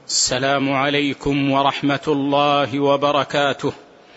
السلام عليكم ورحمة الله وبركاته.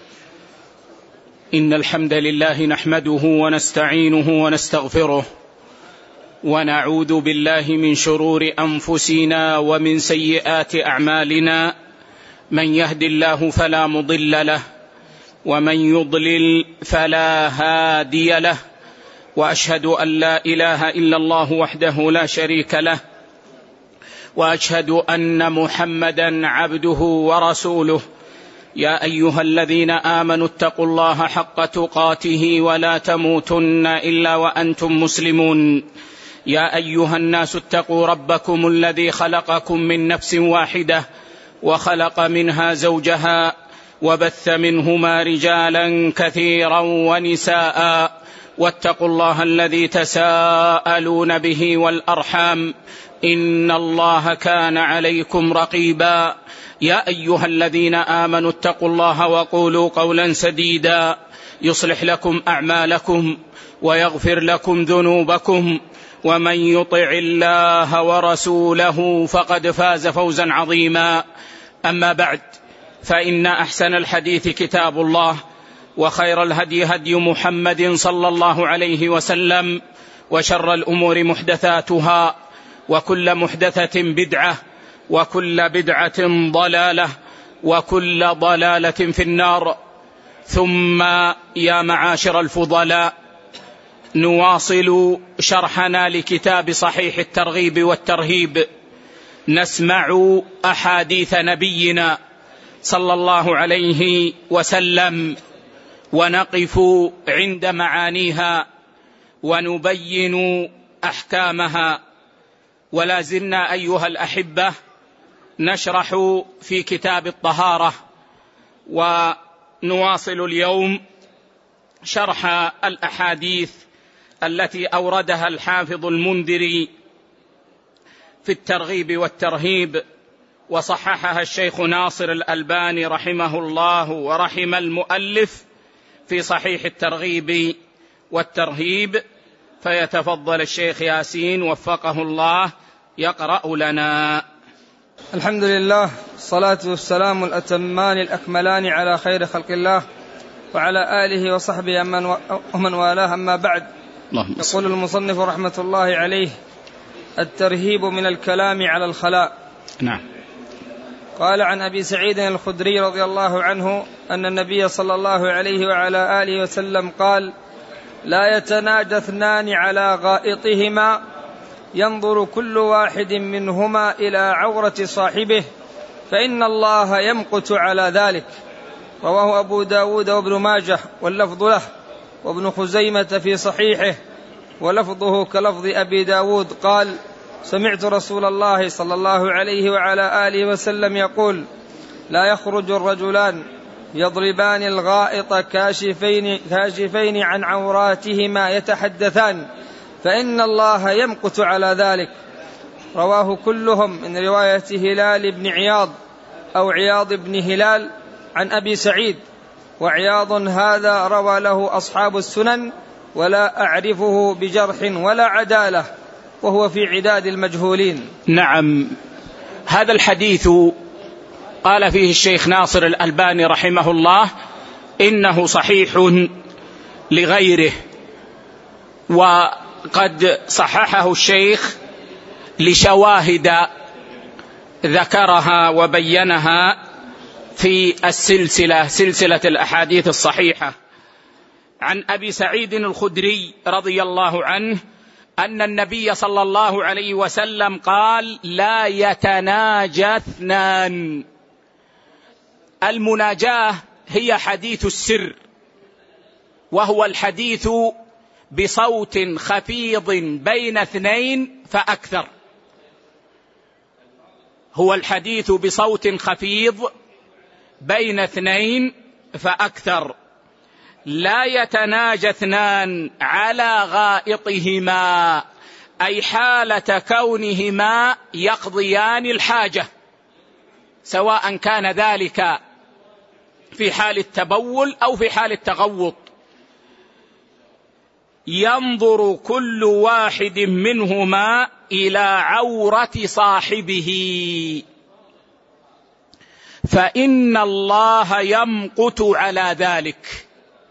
إن الحمد لله نحمده ونستعينه ونستغفره، ونعوذ بالله من شرور أنفسنا ومن سيئات أعمالنا. من يهد الله فلا مضل له، ومن يضلل فلا هادي له، وأشهد أن لا إله إلا الله وحده لا شريك له، وأشهد أن محمدا عبده ورسوله. يا أيها الذين آمنوا اتقوا الله حق تقاته ولا تموتن إلا وأنتم مسلمون. يا أيها الناس اتقوا ربكم الذي خلقكم من نفس واحدة، وخلق منها زوجها، وبث منهما رجالا كثيرا ونساء، واتقوا الله الذي تساءلون به والأرحام، إن الله كان عليكم رقيبا. يا أيها الذين آمنوا اتقوا الله وقولوا قولا سديدا يصلح لكم أعمالكم ويغفر لكم ذنوبكم، ومن يطع الله ورسوله فقد فاز فوزا عظيما. أما بعد، فإن أحسن الحديث كتاب الله، وخير الهدي هدي محمد صلى الله عليه وسلم، وشر الأمور محدثاتها، وكل محدثة بدعة، وكل بدعة ضلالة، وكل ضلالة في النار. ثم يا معاشر الفضلاء، نواصل شرحنا لكتاب صحيح الترغيب والترهيب، نسمع أحاديث نبينا صلى الله عليه وسلم، ونقف عند معانيها ونبين أحكامها. ولا زلنا أيها الأحبة نشرح في كتاب الطهارة، ونواصل اليوم شرح الأحاديث التي أوردها الحافظ المنذري في الترغيب والترهيب، وصححها الشيخ ناصر الألباني رحمه الله ورحم المؤلف في صحيح الترغيب والترهيب. فيتفضل الشيخ ياسين وفقه الله يقرأ لنا. الحمد لله، الصلاة والسلام الأتمان الأكملان على خير خلق الله وعلى آله وصحبه ومن والاه. أما بعد، يقول المصنف رحمة الله عليه: الترهيب من الكلام على الخلاء. نعم. قال عن أبي سعيد الخدري رضي الله عنه أن النبي صلى الله عليه وعلى آله وسلم قال: لا يتناجى اثنان على غائطهما ينظر كل واحد منهما إلى عورة صاحبه، فإن الله يمقت على ذلك. رواه أبو داود وابن ماجه، واللفظ له، وابن خزيمة في صحيحه، ولفظه كلفظ أبي داود. قال: سمعت رسول الله صلى الله عليه وعلى آله وسلم يقول: لا يخرج الرجلان يضربان الغائط كاشفين عن عوراتهما يتحدثان، فإن الله يمقت على ذلك. رواه كلهم من رواية هلال بن عياض أو عياض بن هلال عن أبي سعيد، وعياض هذا روى له أصحاب السنن، ولا أعرفه بجرح ولا عدالة، وهو في عداد المجهولين. نعم. هذا الحديث قال فيه الشيخ ناصر الألباني رحمه الله إنه صحيح لغيره، وقد صححه الشيخ لشواهد ذكرها وبينها في سلسلة الأحاديث الصحيحة. عن أبي سعيد الخدري رضي الله عنه أن النبي صلى الله عليه وسلم قال: لا يتناجى اثنان. المناجاة هي حديث السر، وهو الحديث بصوت خفيض بين اثنين فأكثر. هو الحديث بصوت خفيض بين اثنين فأكثر. لا يتناجى اثنان على غائطهما، أي حالة كونهما يقضيان الحاجة، سواء كان ذلك في حال التبول أو في حال التغوط. ينظر كل واحد منهما إلى عورة صاحبه. فإن الله يمقت على ذلك.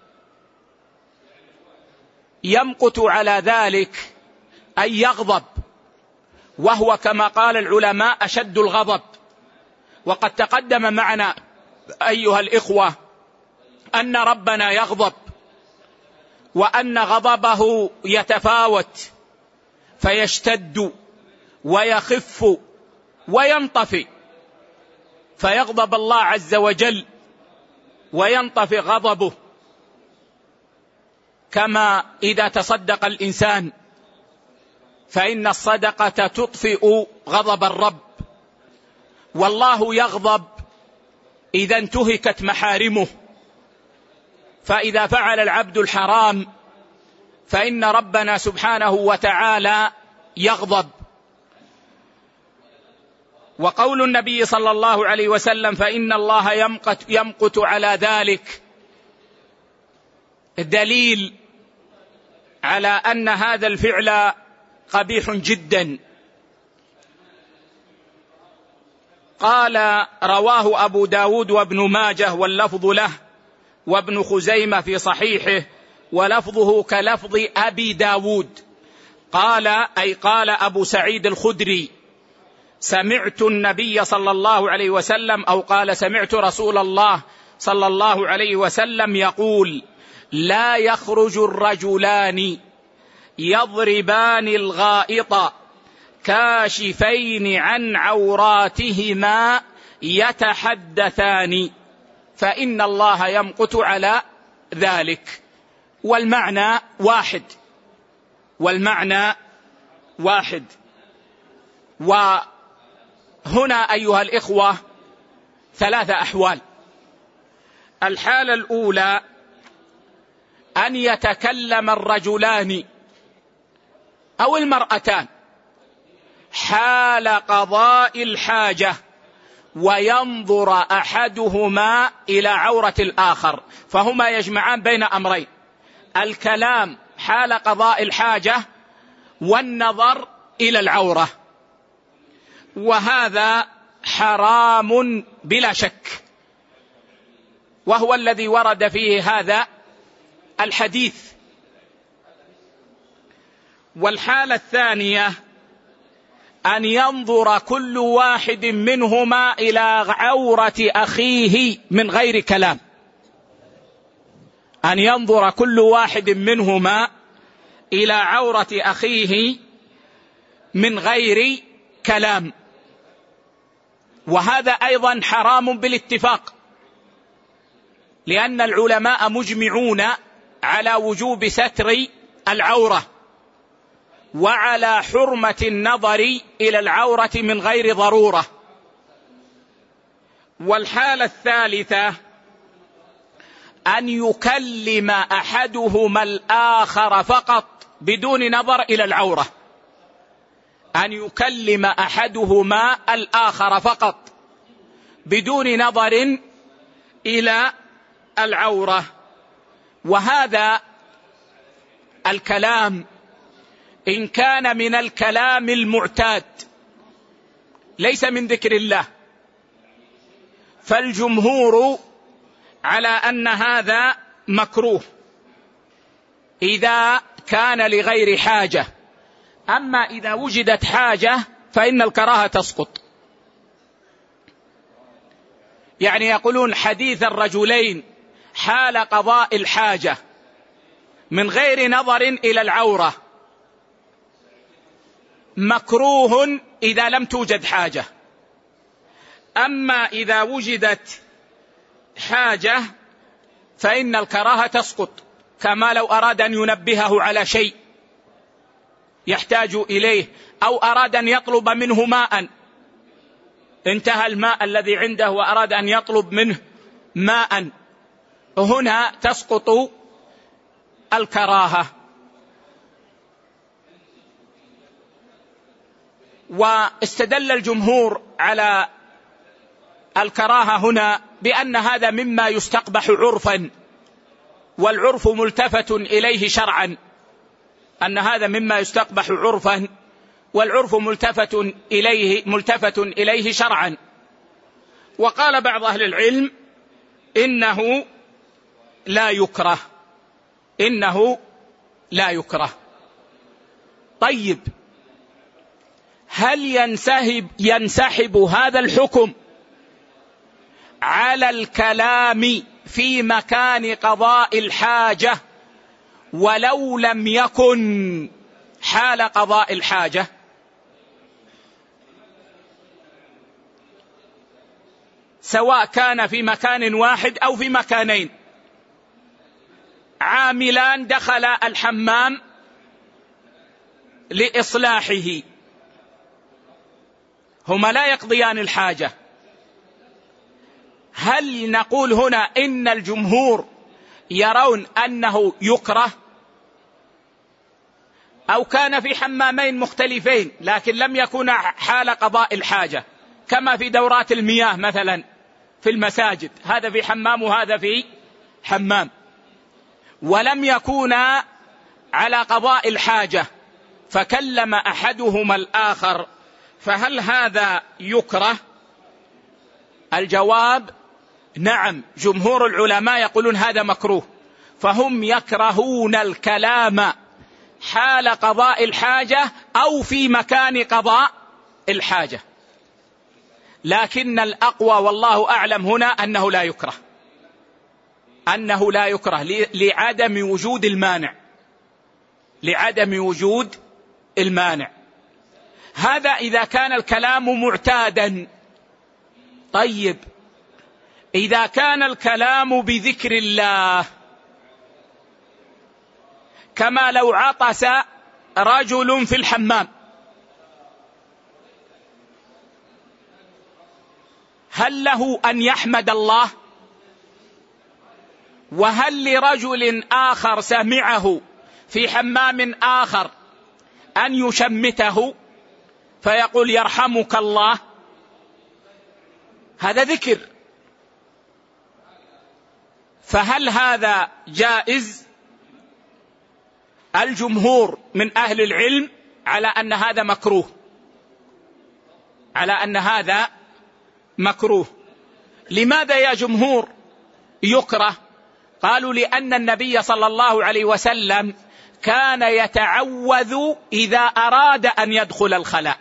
يمقت على ذلك أي يغضب، وهو كما قال العلماء أشد الغضب. وقد تقدم معنا أيها الإخوة أن ربنا يغضب، وأن غضبه يتفاوت فيشتد ويخف وينطفئ، فيغضب الله عز وجل وينطفئ غضبه، كما إذا تصدق الإنسان فإن الصدقة تطفئ غضب الرب. والله يغضب إذا انتهكت محارمه، فإذا فعل العبد الحرام فإن ربنا سبحانه وتعالى يغضب. وقول النبي صلى الله عليه وسلم فإن الله يمقت على ذلك دليل على أن هذا الفعل قبيح جدا. قال رواه أبو داود وابن ماجه واللفظ له، وابن خزيمة في صحيحه ولفظه كلفظ أبي داود. قال أي قال أبو سعيد الخدري سمعت النبي صلى الله عليه وسلم، أو قال سمعت رسول الله صلى الله عليه وسلم يقول لا يخرج الرجلان يضربان الغائط كاشفين عن عوراتهما يتحدثان فإن الله يمقت على ذلك. والمعنى واحد، والمعنى واحد. وهنا أيها الإخوة ثلاثة أحوال. الحالة الأولى أن يتكلم الرجلان أو المرأتان حال قضاء الحاجة وينظر أحدهما إلى عورة الآخر، فهما يجمعان بين أمرين: الكلام حال قضاء الحاجة والنظر إلى العورة، وهذا حرام بلا شك، وهو الذي ورد فيه هذا الحديث. والحالة الثانية أن ينظر كل واحد منهما إلى عورة أخيه من غير كلام، أن ينظر كل واحد منهما إلى عورة أخيه من غير كلام، وهذا أيضا حرام بالاتفاق، لأن العلماء مجمعون على وجوب ستر العورة وعلى حرمة النظر إلى العورة من غير ضرورة. والحالة الثالثة أن يكلم أحدهما الآخر فقط بدون نظر إلى العورة، أن يكلم أحدهما الآخر فقط بدون نظر إلى العورة. وهذا الكلام إن كان من الكلام المعتاد ليس من ذكر الله، فالجمهور على أن هذا مكروه إذا كان لغير حاجة، أما إذا وجدت حاجة فإن الكراهة تسقط. يعني يقولون حديث الرجلين حال قضاء الحاجة من غير نظر إلى العورة مكروه إذا لم توجد حاجة، أما إذا وجدت حاجة فإن الكراهة تسقط، كما لو أراد أن ينبهه على شيء يحتاج إليه، أو أراد أن يطلب منه ماء، انتهى الماء الذي عنده وأراد أن يطلب منه ماء، هنا تسقط الكراهة. واستدل الجمهور على الكراهة هنا بأن هذا مما يستقبح عرفا، والعرف ملتفت إليه شرعا، أن هذا مما يستقبح عرفا والعرف ملتفت إليه شرعا. وقال بعض أهل العلم إنه لا يكره. طيب، هل ينسحب هذا الحكم على الكلام في مكان قضاء الحاجة ولو لم يكن حال قضاء الحاجة؟ سواء كان في مكان واحد أو في مكانين، عاملان دخل الحمام لإصلاحه، هما لا يقضيان الحاجة، هل نقول هنا إن الجمهور يرون أنه يكره؟ أو كان في حمامين مختلفين لكن لم يكن حال قضاء الحاجة، كما في دورات المياه مثلا في المساجد، هذا في حمام وهذا في حمام، ولم يكونا على قضاء الحاجة فكلم أحدهما الآخر، فهل هذا يكره؟ الجواب نعم، جمهور العلماء يقولون هذا مكروه، فهم يكرهون الكلام حال قضاء الحاجة أو في مكان قضاء الحاجة، لكن الأقوى والله أعلم هنا أنه لا يكره لعدم وجود المانع. هذا إذا كان الكلام معتادا. طيب، إذا كان الكلام بذكر الله، كما لو عطس رجل في الحمام، هل له أن يحمد الله؟ وهل لرجل آخر سمعه في حمام آخر أن يشمته فيقول يرحمك الله؟ هذا ذكر، فهل هذا جائز؟ الجمهور من أهل العلم على أن هذا مكروه. لماذا يا جمهور يكره؟ قالوا لأن النبي صلى الله عليه وسلم كان يتعوذ إذا أراد أن يدخل الخلاء،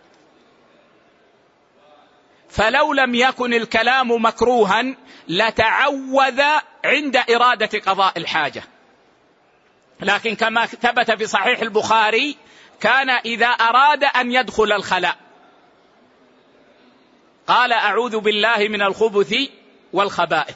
فلو لم يكن الكلام مكروها لتعوذ عند إرادة قضاء الحاجة، لكن كما ثبت في صحيح البخاري كان إذا أراد أن يدخل الخلاء قال أعوذ بالله من الخبث والخبائث.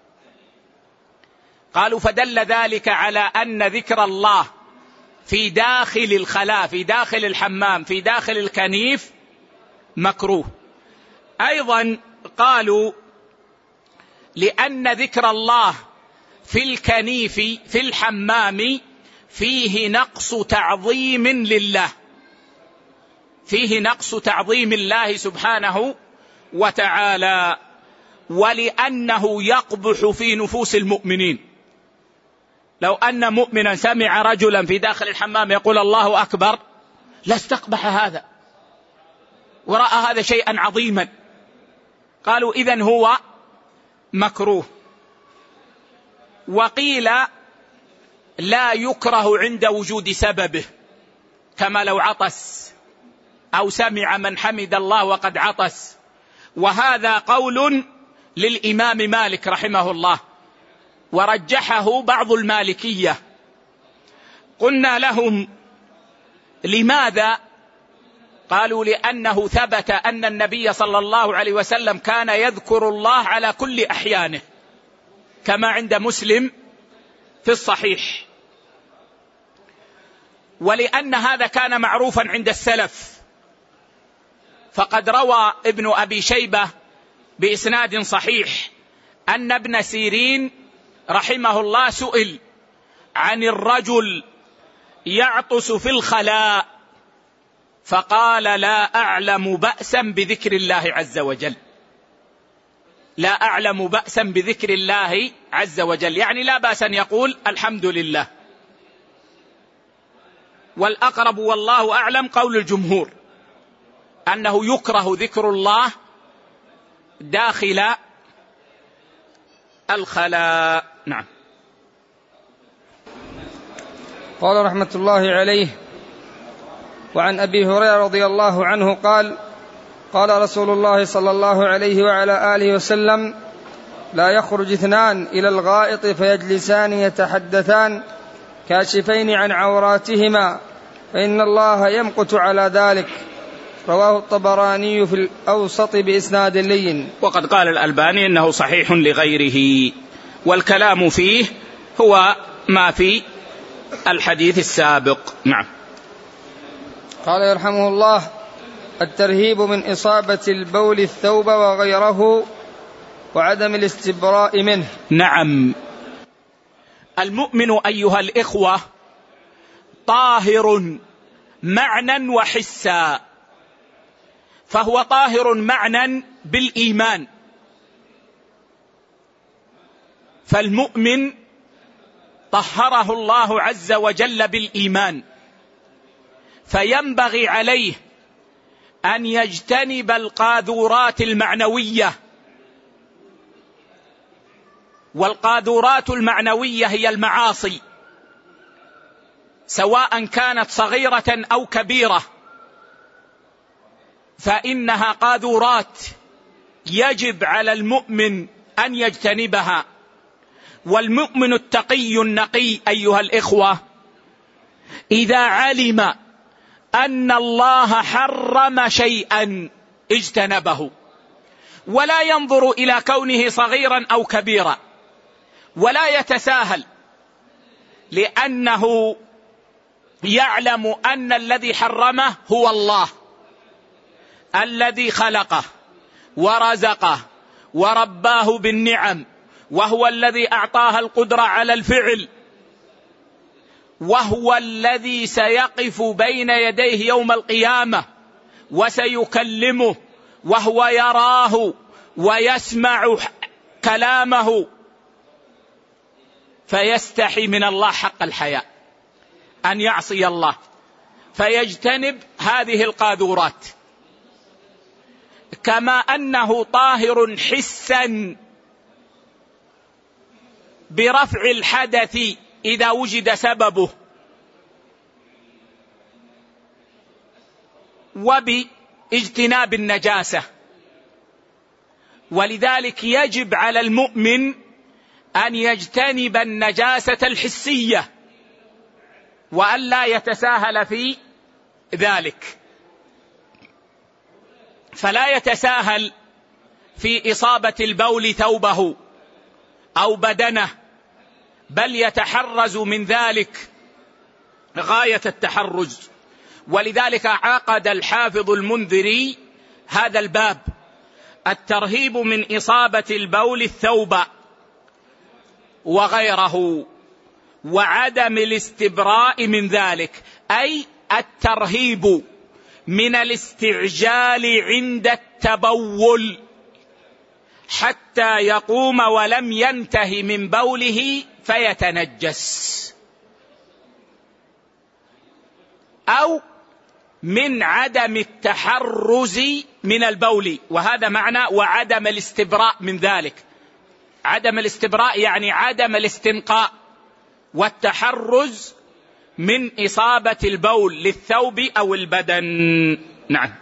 قالوا فدل ذلك على أن ذكر الله في داخل الخلاء، في داخل الحمام، في داخل الكنيف مكروه. أيضا قالوا لأن ذكر الله في الكنيف في الحمام فيه نقص تعظيم لله، فيه نقص تعظيم الله سبحانه وتعالى، ولأنه يقبح في نفوس المؤمنين. لو أن مؤمنا سمع رجلا في داخل الحمام يقول الله أكبر لاستقبح هذا ورأى هذا شيئا عظيما، قالوا إذن هو مكروه. وقيل لا يكره عند وجود سببه، كما لو عطس أو سمع من حمد الله وقد عطس، وهذا قول للإمام مالك رحمه الله ورجحه بعض المالكية. قلنا لهم لماذا؟ قالوا لأنه ثبت أن النبي صلى الله عليه وسلم كان يذكر الله على كل أحيانه، كما عند مسلم في الصحيح، ولأن هذا كان معروفا عند السلف، فقد روى ابن أبي شيبة بإسناد صحيح أن ابن سيرين رحمه الله سئل عن الرجل يعطس في الخلاء فقال لا أعلم بأسا بذكر الله عز وجل، لا أعلم بأسا بذكر الله عز وجل، يعني لا بأس أن يقول الحمد لله. والأقرب والله أعلم قول الجمهور أنه يكره ذكر الله داخل الخلاء. نعم. قال رحمة الله عليه: وعن أبي هريرة رضي الله عنه قال: قال رسول الله صلى الله عليه وعلى آله وسلم: لا يخرج اثنان إلى الغائط فيجلسان يتحدثان كاشفين عن عوراتهما فإن الله يمقت على ذلك. رواه الطبراني في الأوسط بإسناد لين. وقد قال الألباني إنه صحيح لغيره، والكلام فيه هو ما في الحديث السابق. نعم. قال يرحمه الله: الترهيب من إصابة البول الثوب وغيره وعدم الاستبراء منه. نعم. المؤمن أيها الإخوة طاهر معنى وحسا، فهو طاهر معنى بالإيمان، فالمؤمن طهره الله عز وجل بالإيمان، فينبغي عليه أن يجتنب القاذورات المعنوية، والقاذورات المعنوية هي المعاصي سواء كانت صغيرة أو كبيرة، فإنها قاذورات يجب على المؤمن أن يجتنبها. والمؤمن التقي النقي أيها الإخوة إذا علم أن الله حرم شيئا اجتنبه، ولا ينظر إلى كونه صغيرا أو كبيرا، ولا يتساهل، لأنه يعلم أن الذي حرمه هو الله الذي خلقه ورزقه ورباه بالنعم، وهو الذي أعطاه القدرة على الفعل، وهو الذي سيقف بين يديه يوم القيامة وسيكلمه وهو يراه ويسمع كلامه، فيستحي من الله حق الحياء أن يعصي الله، فيجتنب هذه القاذورات. كما أنه طاهر حسا برفع الحدث إذا وجد سببه، وباجتناب النجاسة. ولذلك يجب على المؤمن أن يجتنب النجاسة الحسية وأن لا يتساهل في ذلك، فلا يتساهل في إصابة البول ثوبه أو بدنه، بل يتحرز من ذلك غاية التحرز. ولذلك عقد الحافظ المنذري هذا الباب: الترهيب من إصابة البول الثوب وغيره وعدم الاستبراء من ذلك، أي الترهيب من الاستعجال عند التبول حتى يقوم ولم ينته من بوله فيتنجس، أو من عدم التحرز من البول، وهذا معنى وعدم الاستبراء من ذلك. عدم الاستبراء يعني عدم الاستنقاء، والتحرز من إصابة البول للثوب أو البدن. نعم.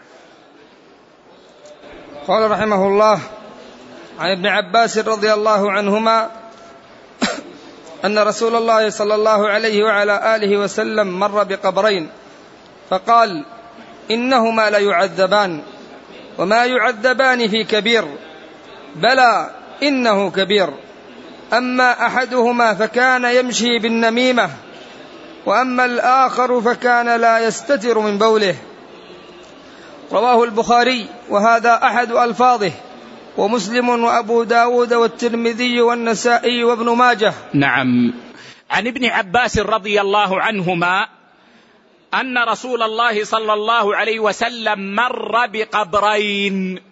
قال رحمه الله: عن ابن عباس رضي الله عنهما أن رسول الله صلى الله عليه وعلى آله وسلم مر بقبرين فقال: إنهما لا يعذبان وما يعذبان في كبير، بلى إنه كبير، أما أحدهما فكان يمشي بالنميمة، وأما الآخر فكان لا يستتر من بوله. رواه البخاري، وهذا أحد ألفاظه، ومسلم وأبو داود والترمذي والنسائي وابن ماجه. نعم. عن ابن عباس رضي الله عنهما أن رسول الله صلى الله عليه وسلم مر بقبرين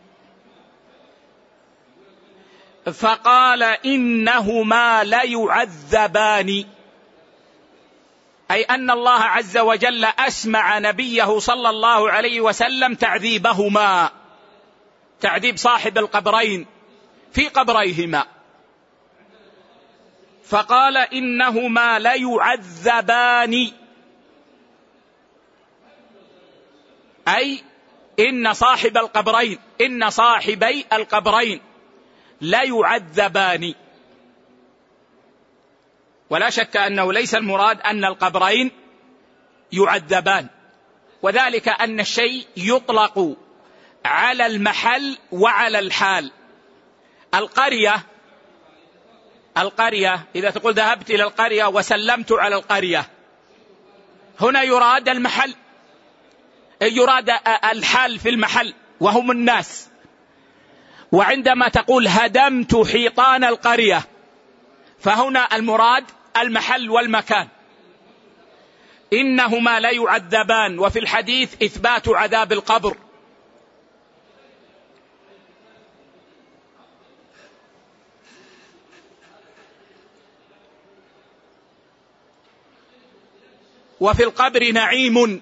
فقال: إنهما ليعذبان، أي أن الله عز وجل أسمع نبيه صلى الله عليه وسلم تعذيبهما، تعذيب صاحب القبرين في قبريهما، فقال إنهما ليعذبان، أي إن صاحبي القبرين ليعذبان. ولا شك أنه ليس المراد أن القبرين يعذبان، وذلك أن الشيء يطلق على المحل وعلى الحال. القرية إذا تقول ذهبت إلى القرية وسلمت على القرية، هنا يراد المحل، يراد الحال في المحل وهم الناس. وعندما تقول هدمت حيطان القرية فهنا المراد المحل والمكان. إنهما لا يعذبان، وفي الحديث إثبات عذاب القبر. وفي القبر نعيم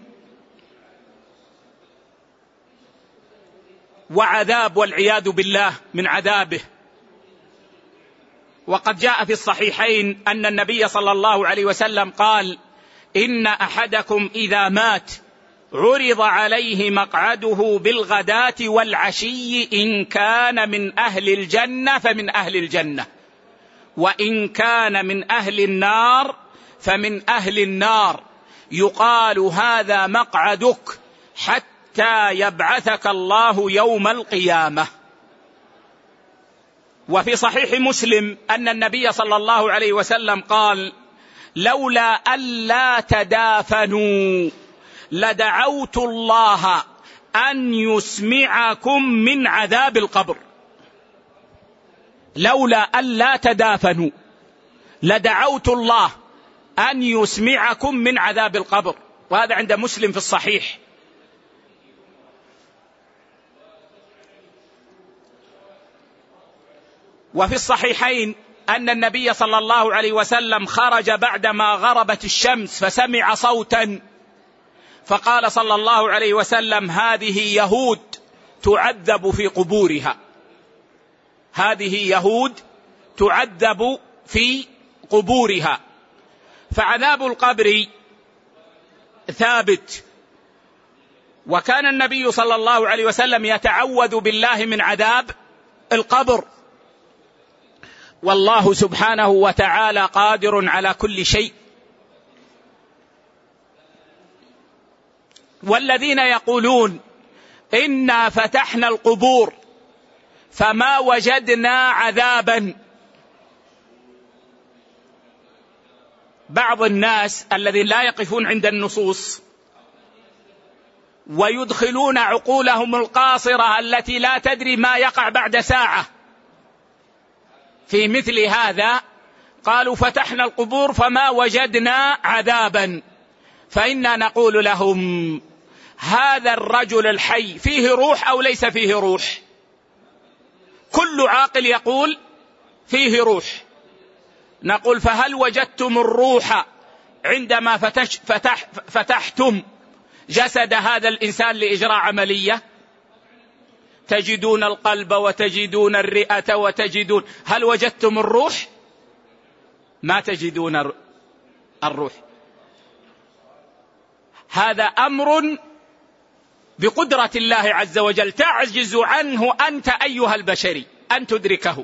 وعذاب، والعياذ بالله من عذابه. وقد جاء في الصحيحين أن النبي صلى الله عليه وسلم قال: إن أحدكم إذا مات عرض عليه مقعده بالغداة والعشي، إن كان من أهل الجنة فمن أهل الجنة، وإن كان من أهل النار فمن أهل النار، يقال هذا مقعدك حتى يبعثك الله يوم القيامة. وفي صحيح مسلم أن النبي صلى الله عليه وسلم قال: لولا ألا تدافنوا لدعوت الله أن يسمعكم من عذاب القبر. لولا ألا تدافنوا لدعوت الله أن يسمعكم من عذاب القبر. وهذا عند مسلم في الصحيح. وفي الصحيحين أن النبي صلى الله عليه وسلم خرج بعدما غربت الشمس فسمع صوتا، فقال صلى الله عليه وسلم: هذه يهود تعذب في قبورها، هذه يهود تعذب في قبورها. فعذاب القبر ثابت، وكان النبي صلى الله عليه وسلم يتعوذ بالله من عذاب القبر. والله سبحانه وتعالى قادر على كل شيء. والذين يقولون إنا فتحنا القبور فما وجدنا عذابا، بعض الناس الذين لا يقفون عند النصوص ويدخلون عقولهم القاصرة التي لا تدري ما يقع بعد ساعة في مثل هذا، قالوا فتحنا القبور فما وجدنا عذابا. فإنا نقول لهم: هذا الرجل الحي فيه روح أو ليس فيه روح؟ كل عاقل يقول فيه روح. نقول: فهل وجدتم الروح عندما فتحتم جسد هذا الإنسان لإجراء عملية؟ تجدون القلب وتجدون الرئة وتجدون، هل وجدتم الروح؟ ما تجدون الروح. هذا أمر بقدرة الله عز وجل، تعجز عنه أنت أيها البشري أن تدركه.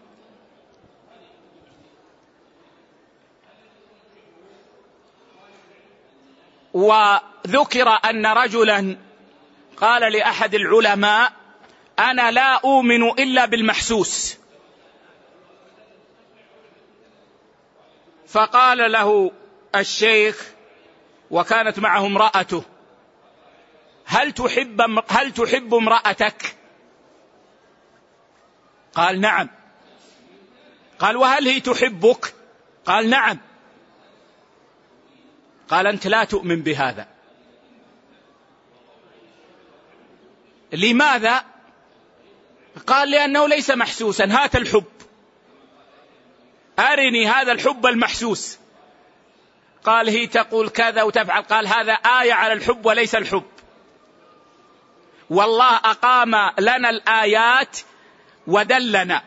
وذكر أن رجلا قال لأحد العلماء: أنا لا أؤمن إلا بالمحسوس. فقال له الشيخ، وكانت معه امرأته: هل تحب امرأتك؟ قال: نعم. قال: وهل هي تحبك؟ قال: نعم. قال: أنت لا تؤمن بهذا. لماذا؟ قال: لأنه ليس محسوسا. هات الحب، أرني هذا الحب المحسوس. قال: هي تقول كذا وتفعل. قال: هذا آية على الحب وليس الحب. والله أقام لنا الآيات ودلنا.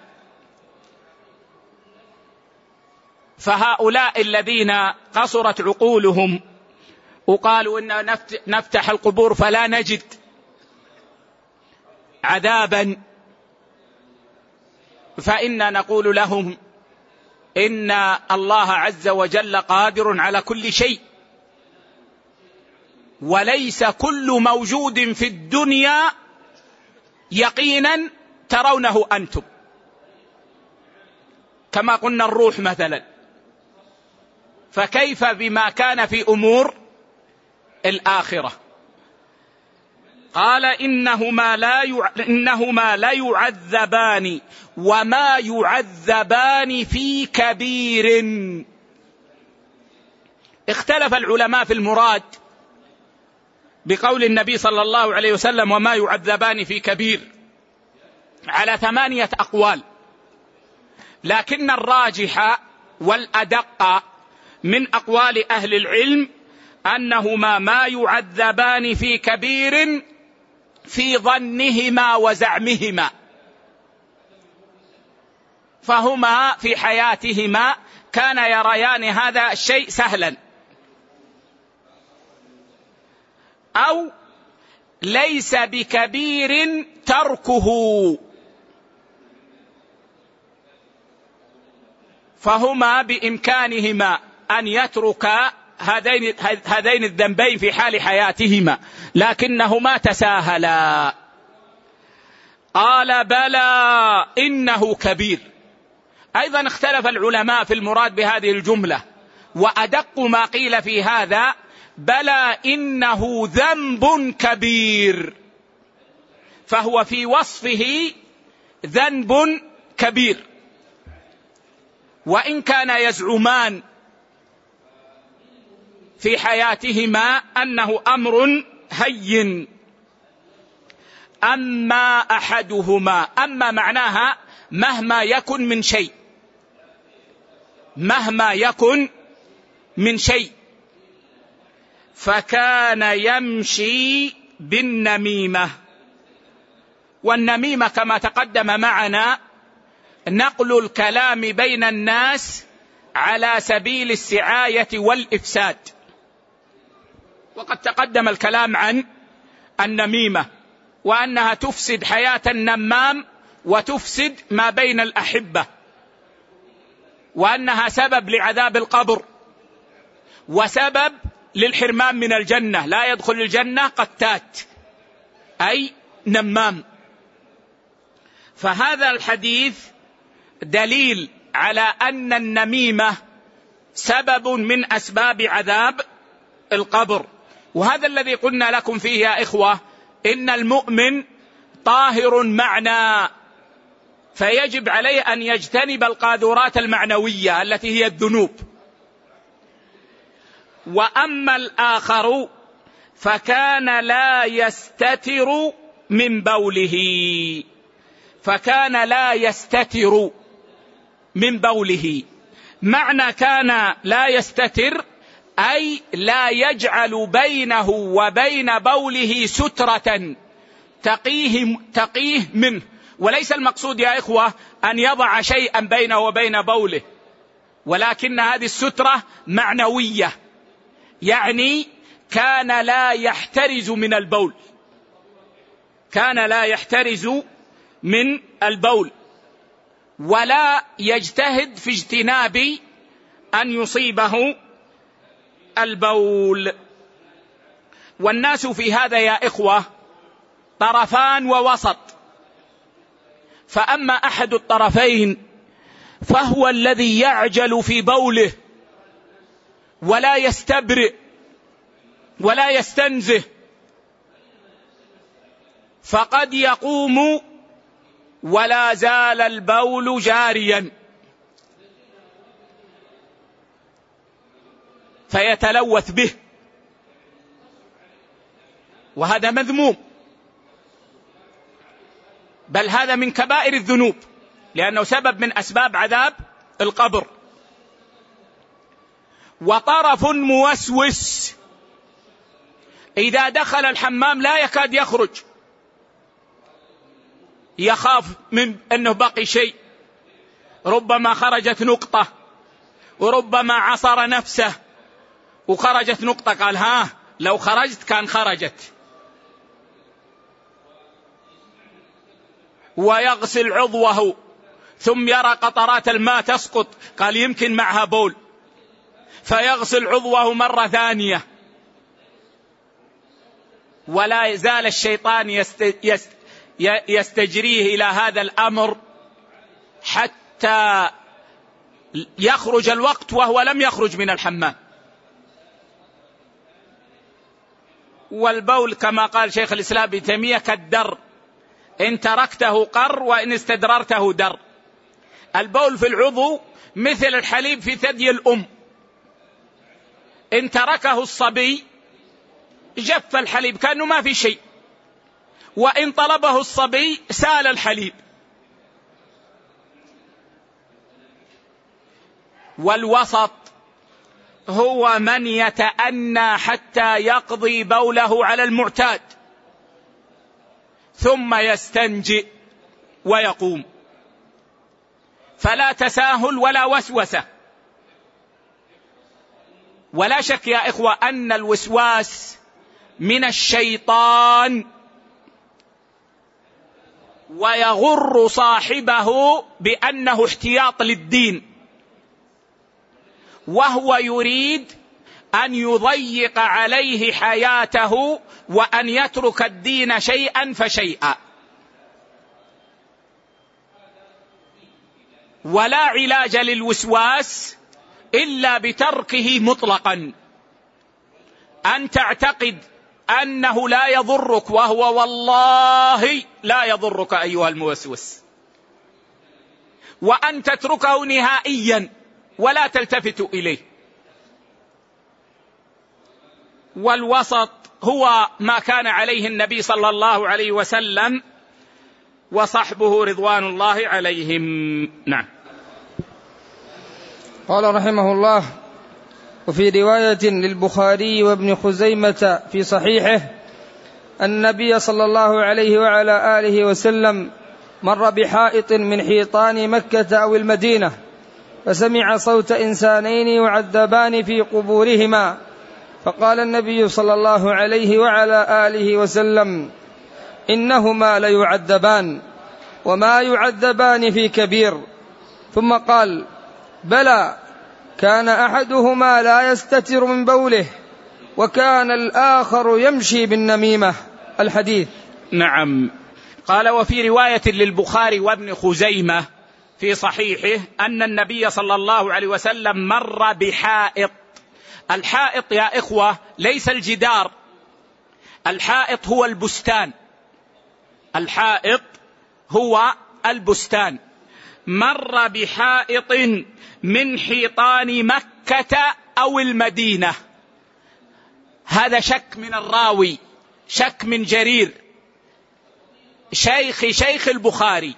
فهؤلاء الذين قصرت عقولهم وقالوا إن نفتح القبور فلا نجد عذابا، فإنا نقول لهم إن الله عز وجل قادر على كل شيء، وليس كل موجود في الدنيا يقينا ترونه أنتم، كما قلنا الروح مثلا، فكيف بما كان في أمور الآخرة؟ قال إنهما لا يعذبان وما يعذبان في كبير. اختلف العلماء في المراد بقول النبي صلى الله عليه وسلم وما يعذبان في كبير على 8 أقوال، لكن الراجح والأدق من أقوال أهل العلم أنهما ما يعذبان في كبير في ظنهما وزعمهما، فهما في حياتهما كان يريان هذا الشيء سهلا، أو ليس بكبير تركه، فهما بإمكانهما أن يتركا هذين الذنبين في حال حياتهما، لكنهما تساهلا. قال بلى إنه كبير. أيضا اختلف العلماء في المراد بهذه الجملة، وأدق ما قيل في هذا بلى إنه ذنب كبير، فهو في وصفه ذنب كبير، وإن كان يزعمان في حياتهما أنه أمر هين. أما أحدهما، أما معناها مهما يكن من شيء، مهما يكن من شيء، فكان يمشي بالنميمة. والنميمة كما تقدم معنا نقل الكلام بين الناس على سبيل السعاية والإفساد، وقد تقدم الكلام عن النميمة وأنها تفسد حياة النمام وتفسد ما بين الأحبة، وأنها سبب لعذاب القبر وسبب للحرمان من الجنة، لا يدخل الجنة قتات أي نمام. فهذا الحديث دليل على أن النميمة سبب من أسباب عذاب القبر. وهذا الذي قلنا لكم فيه يا إخوة، إن المؤمن طاهر معنى، فيجب عليه أن يجتنب القاذورات المعنوية التي هي الذنوب. وأما الآخر فكان لا يستتر من بوله، فكان لا يستتر من بوله. معنى كان لا يستتر أي لا يجعل بينه وبين بوله سترة تقيه منه. وليس المقصود يا إخوة أن يضع شيئا بينه وبين بوله، ولكن هذه السترة معنوية، يعني كان لا يحترز من البول، كان لا يحترز من البول، ولا يجتهد في اجتناب أن يصيبه البول. والناس في هذا يا إخوة طرفان ووسط، فأما أحد الطرفين فهو الذي يعجل في بوله ولا يستبرئ ولا يستنزه، فقد يقوم ولا زال البول جاريا فيتلوث به، وهذا مذموم، بل هذا من كبائر الذنوب، لأنه سبب من أسباب عذاب القبر. وطرف موسوس إذا دخل الحمام لا يكاد يخرج، يخاف من أنه بقي شيء، ربما خرجت نقطة، وربما عصر نفسه وخرجت نقطة، قال ها لو خرجت كان خرجت. ويغسل عضوه ثم يرى قطرات الماء تسقط، قال يمكن معها بول، فيغسل عضوه مرة ثانية. ولا يزال الشيطان يستجريه إلى هذا الأمر حتى يخرج الوقت وهو لم يخرج من الحمام. والبول كما قال شيخ الإسلام ابن تيمية كالدر، إن تركته قر وإن استدررته در. البول في العضو مثل الحليب في ثدي الأم، إن تركه الصبي جف الحليب كأنه ما في شيء، وإن طلبه الصبي سال الحليب. والوسط هو من يتأنى حتى يقضي بوله على المعتاد ثم يستنجئ ويقوم، فلا تساهل ولا وسوسة. ولا شك يا إخوة أن الوسواس من الشيطان، ويغر صاحبه بأنه احتياط للدين، وهو يريد أن يضيق عليه حياته وأن يترك الدين شيئا فشيئا. ولا علاج للوسواس إلا بتركه مطلقا، أن تعتقد أنه لا يضرك، وهو والله لا يضرك أيها الموسوس، وأن تتركه نهائيا ولا تلتفت إليه. والوسط هو ما كان عليه النبي صلى الله عليه وسلم وصحبه رضوان الله عليهم. نعم. قال رحمه الله: وفي رواية للبخاري وابن خزيمة في صحيحه أن النبي صلى الله عليه وعلى آله وسلم مر بحائط من حيطان مكة أو المدينة، فسمع صوت إنسانين يعذبان في قبورهما، فقال النبي صلى الله عليه وعلى آله وسلم: إنهما ليعذبان وما يعذبان في كبير. ثم قال: بلى، كان أحدهما لا يستتر من بوله وكان الآخر يمشي بالنميمة. الحديث. نعم. قال: وفي رواية للبخاري وابن خزيمة في صحيحه أن النبي صلى الله عليه وسلم مر بحائط. الحائط يا إخوة ليس الجدار، الحائط هو البستان، الحائط هو البستان. مر بحائط من حيطان مكة أو المدينة. هذا شك من الراوي، شك من جرير شيخ البخاري.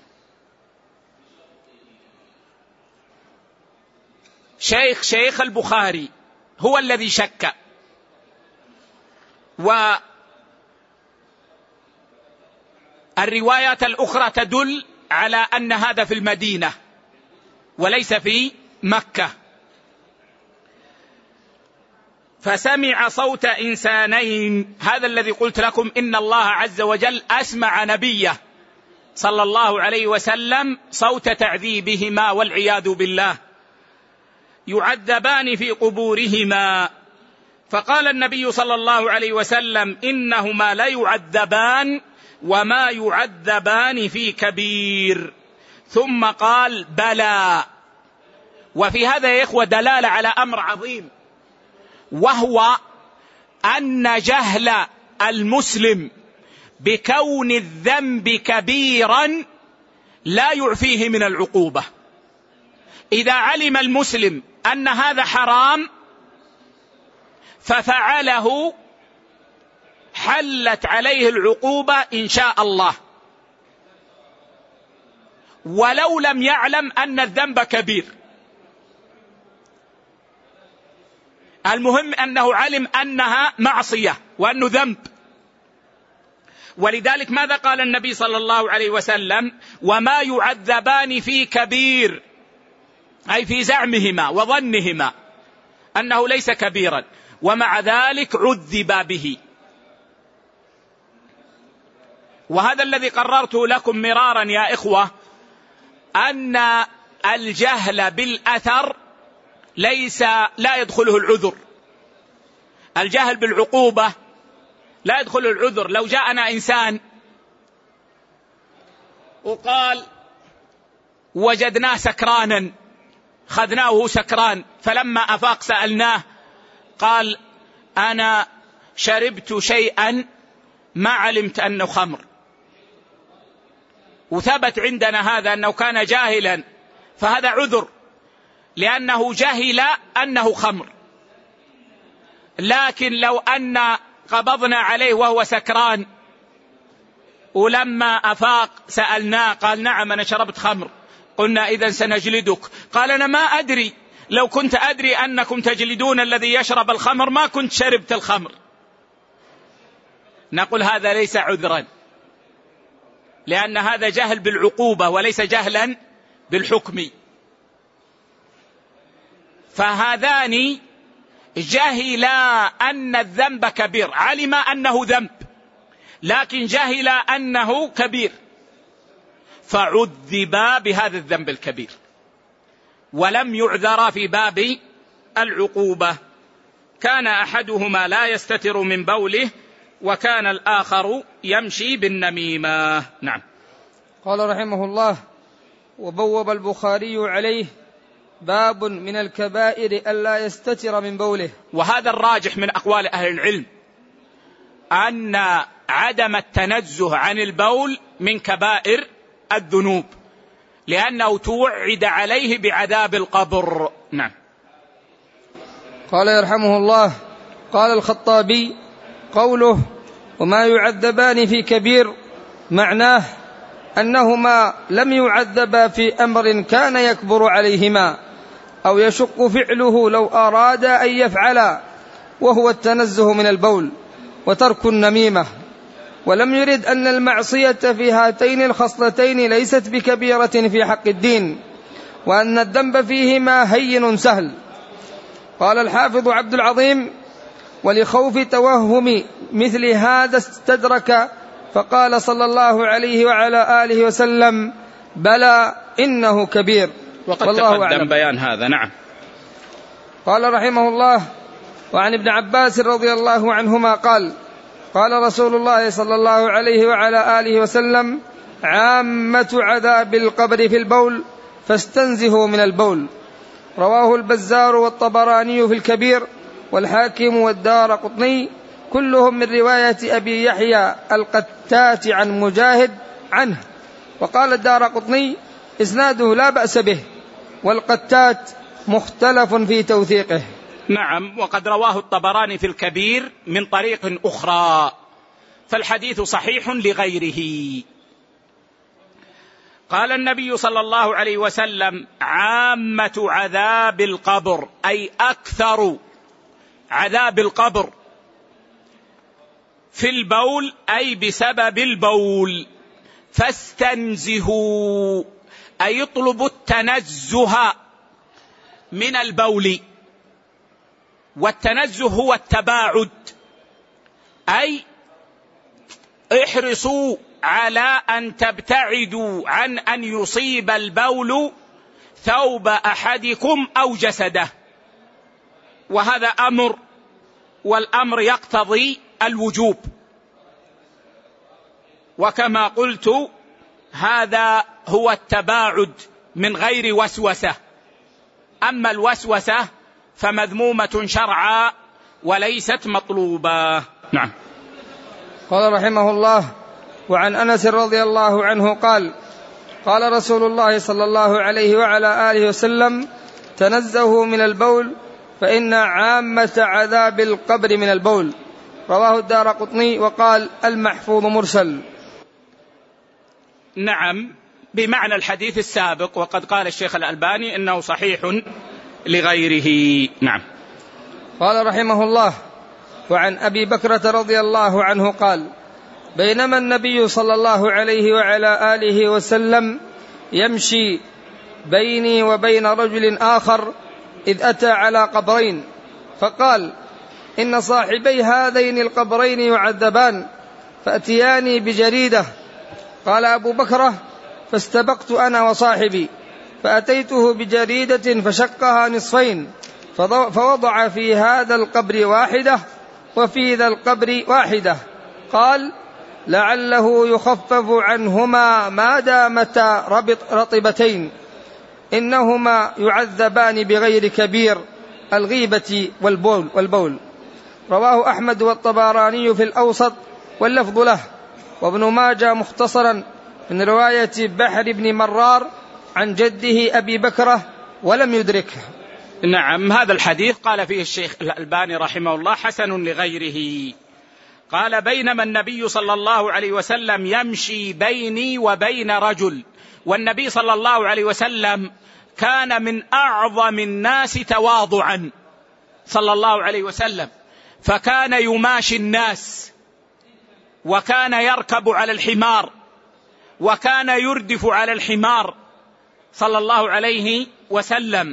شيخ البخاري هو الذي شك. والروايات الأخرى تدل على أن هذا في المدينة وليس في مكة. فسمع صوت إنسانين، هذا الذي قلت لكم إن الله عز وجل أسمع نبيه صلى الله عليه وسلم صوت تعذيبهما والعياذ بالله، يعذبان في قبورهما. فقال النبي صلى الله عليه وسلم: إنهما لا يعذبان وما يعذبان في كبير. ثم قال: بلى. وفي هذا يا إخوة دلالة على أمر عظيم، وهو أن جهل المسلم بكون الذنب كبيرا لا يعفيه من العقوبة. إذا علم المسلم أن هذا حرام ففعله حلت عليه العقوبة إن شاء الله، ولو لم يعلم أن الذنب كبير. المهم أنه علم أنها معصية وأنه ذنب، ولذلك ماذا قال النبي صلى الله عليه وسلم؟ وما يعذبان في كبير، أي في زعمهما وظنهما أنه ليس كبيرا، ومع ذلك عذبا به. وهذا الذي قررته لكم مرارا يا إخوة، أن الجهل بالأثر لا يدخله العذر. الجهل بالعقوبة لا يدخل العذر. لو جاءنا إنسان وقال وجدناه سكرانا، خذناه وهو سكران، فلما أفاق سألناه قال أنا شربت شيئا ما علمت أنه خمر، وثبت عندنا هذا أنه كان جاهلا، فهذا عذر لأنه جهل أنه خمر. لكن لو أن قبضنا عليه وهو سكران ولما أفاق سألناه قال نعم أنا شربت خمر، قلنا إذن سنجلدك، قال أنا ما أدري، لو كنت أدري أنكم تجلدون الذي يشرب الخمر ما كنت شربت الخمر. نقول هذا ليس عذرا، لأن هذا جهل بالعقوبة وليس جهلا بالحكم. فهذان جهلا أن الذنب كبير، علم أنه ذنب لكن جهل أنه كبير، فعذبا بهذا الذنب الكبير ولم يعذرا في باب العقوبة. كان أحدهما لا يستتر من بوله وكان الآخر يمشي بالنميمة. نعم. قال رحمه الله: وبوب البخاري عليه باب من الكبائر ألا يستتر من بوله. وهذا الراجح من أقوال أهل العلم، أن عدم التنزه عن البول من كبائر الذنوب، لأنه توعد عليه بعذاب القبر. نعم. قال يرحمه الله: قال الخطابي: قوله وما يعذبان في كبير معناه أنهما لم يعذبا في أمر كان يكبر عليهما أو يشق فعله لو أراد أن يفعلا، وهو التنزه من البول وترك النميمة، ولم يرد أن المعصية في هاتين الخصلتين ليست بكبيرة في حق الدين، وأن الذنب فيهما هين سهل. قال الحافظ عبد العظيم: ولخوف توهم مثل هذا استدرك فقال صلى الله عليه وعلى آله وسلم: بلى إنه كبير. وقد تقدم بيان هذا. نعم. قال رحمه الله: وعن ابن عباس رضي الله عنهما قال: قال رسول الله صلى الله عليه وعلى آله وسلم: عامة عذاب القبر في البول فاستنزهوا من البول. رواه البزار والطبراني في الكبير والحاكم والدارقطني، كلهم من رواية أبي يحيى القتات عن مجاهد عنه. وقال الدارقطني: إسناده لا بأس به، والقتات مختلف في توثيقه. نعم. وقد رواه الطبراني في الكبير من طريق أخرى، فالحديث صحيح لغيره. قال النبي صلى الله عليه وسلم: عامة عذاب القبر، أي أكثر عذاب القبر، في البول أي بسبب البول، فاستنزهوا أي اطلبوا التنزه من البول. والتنزه هو التباعد، أي احرصوا على أن تبتعدوا عن أن يصيب البول ثوب أحدكم أو جسده. وهذا أمر، والأمر يقتضي الوجوب، وكما قلت هذا هو التباعد من غير وسوسة. أما الوسوسة فمذمومة شرعا وليست مطلوبة. نعم. قال رحمه الله: وعن أنس رضي الله عنه قال: قال رسول الله صلى الله عليه وعلى آله وسلم: تنزهوا من البول فإن عامة عذاب القبر من البول. رواه الدارقطني وقال: المحفوظ مرسل. نعم، بمعنى الحديث السابق، وقد قال الشيخ الألباني إنه صحيح لغيره. نعم. قال رحمه الله: وعن أبي بكرة رضي الله عنه قال: بينما النبي صلى الله عليه وعلى آله وسلم يمشي بيني وبين رجل آخر إذ أتى على قبرين فقال: إن صاحبي هذين القبرين يعذبان فأتياني بجريدة. قال أبو بكر: فاستبقت أنا وصاحبي فأتيته بجريدة فشقها نصفين فوضع في هذا القبر واحدة وفي ذا القبر واحدة. قال: لعله يخفف عنهما ما دامتا رطبتين، إنهما يعذبان بغير كبير، الغيبة والبول. رواه أحمد والطبراني في الأوسط واللفظ له، وابن ماجه مختصرا من رواية بحر بن مرار عن جده أبي بكرة ولم يدركه. نعم، هذا الحديث قال فيه الشيخ الألباني رحمه الله حسن لغيره. قال: بينما النبي صلى الله عليه وسلم يمشي بيني وبين رجل، والنبي صلى الله عليه وسلم كان من أعظم الناس تواضعا صلى الله عليه وسلم، فكان يماشي الناس، وكان يركب على الحمار، وكان يردف على الحمار صلى الله عليه وسلم.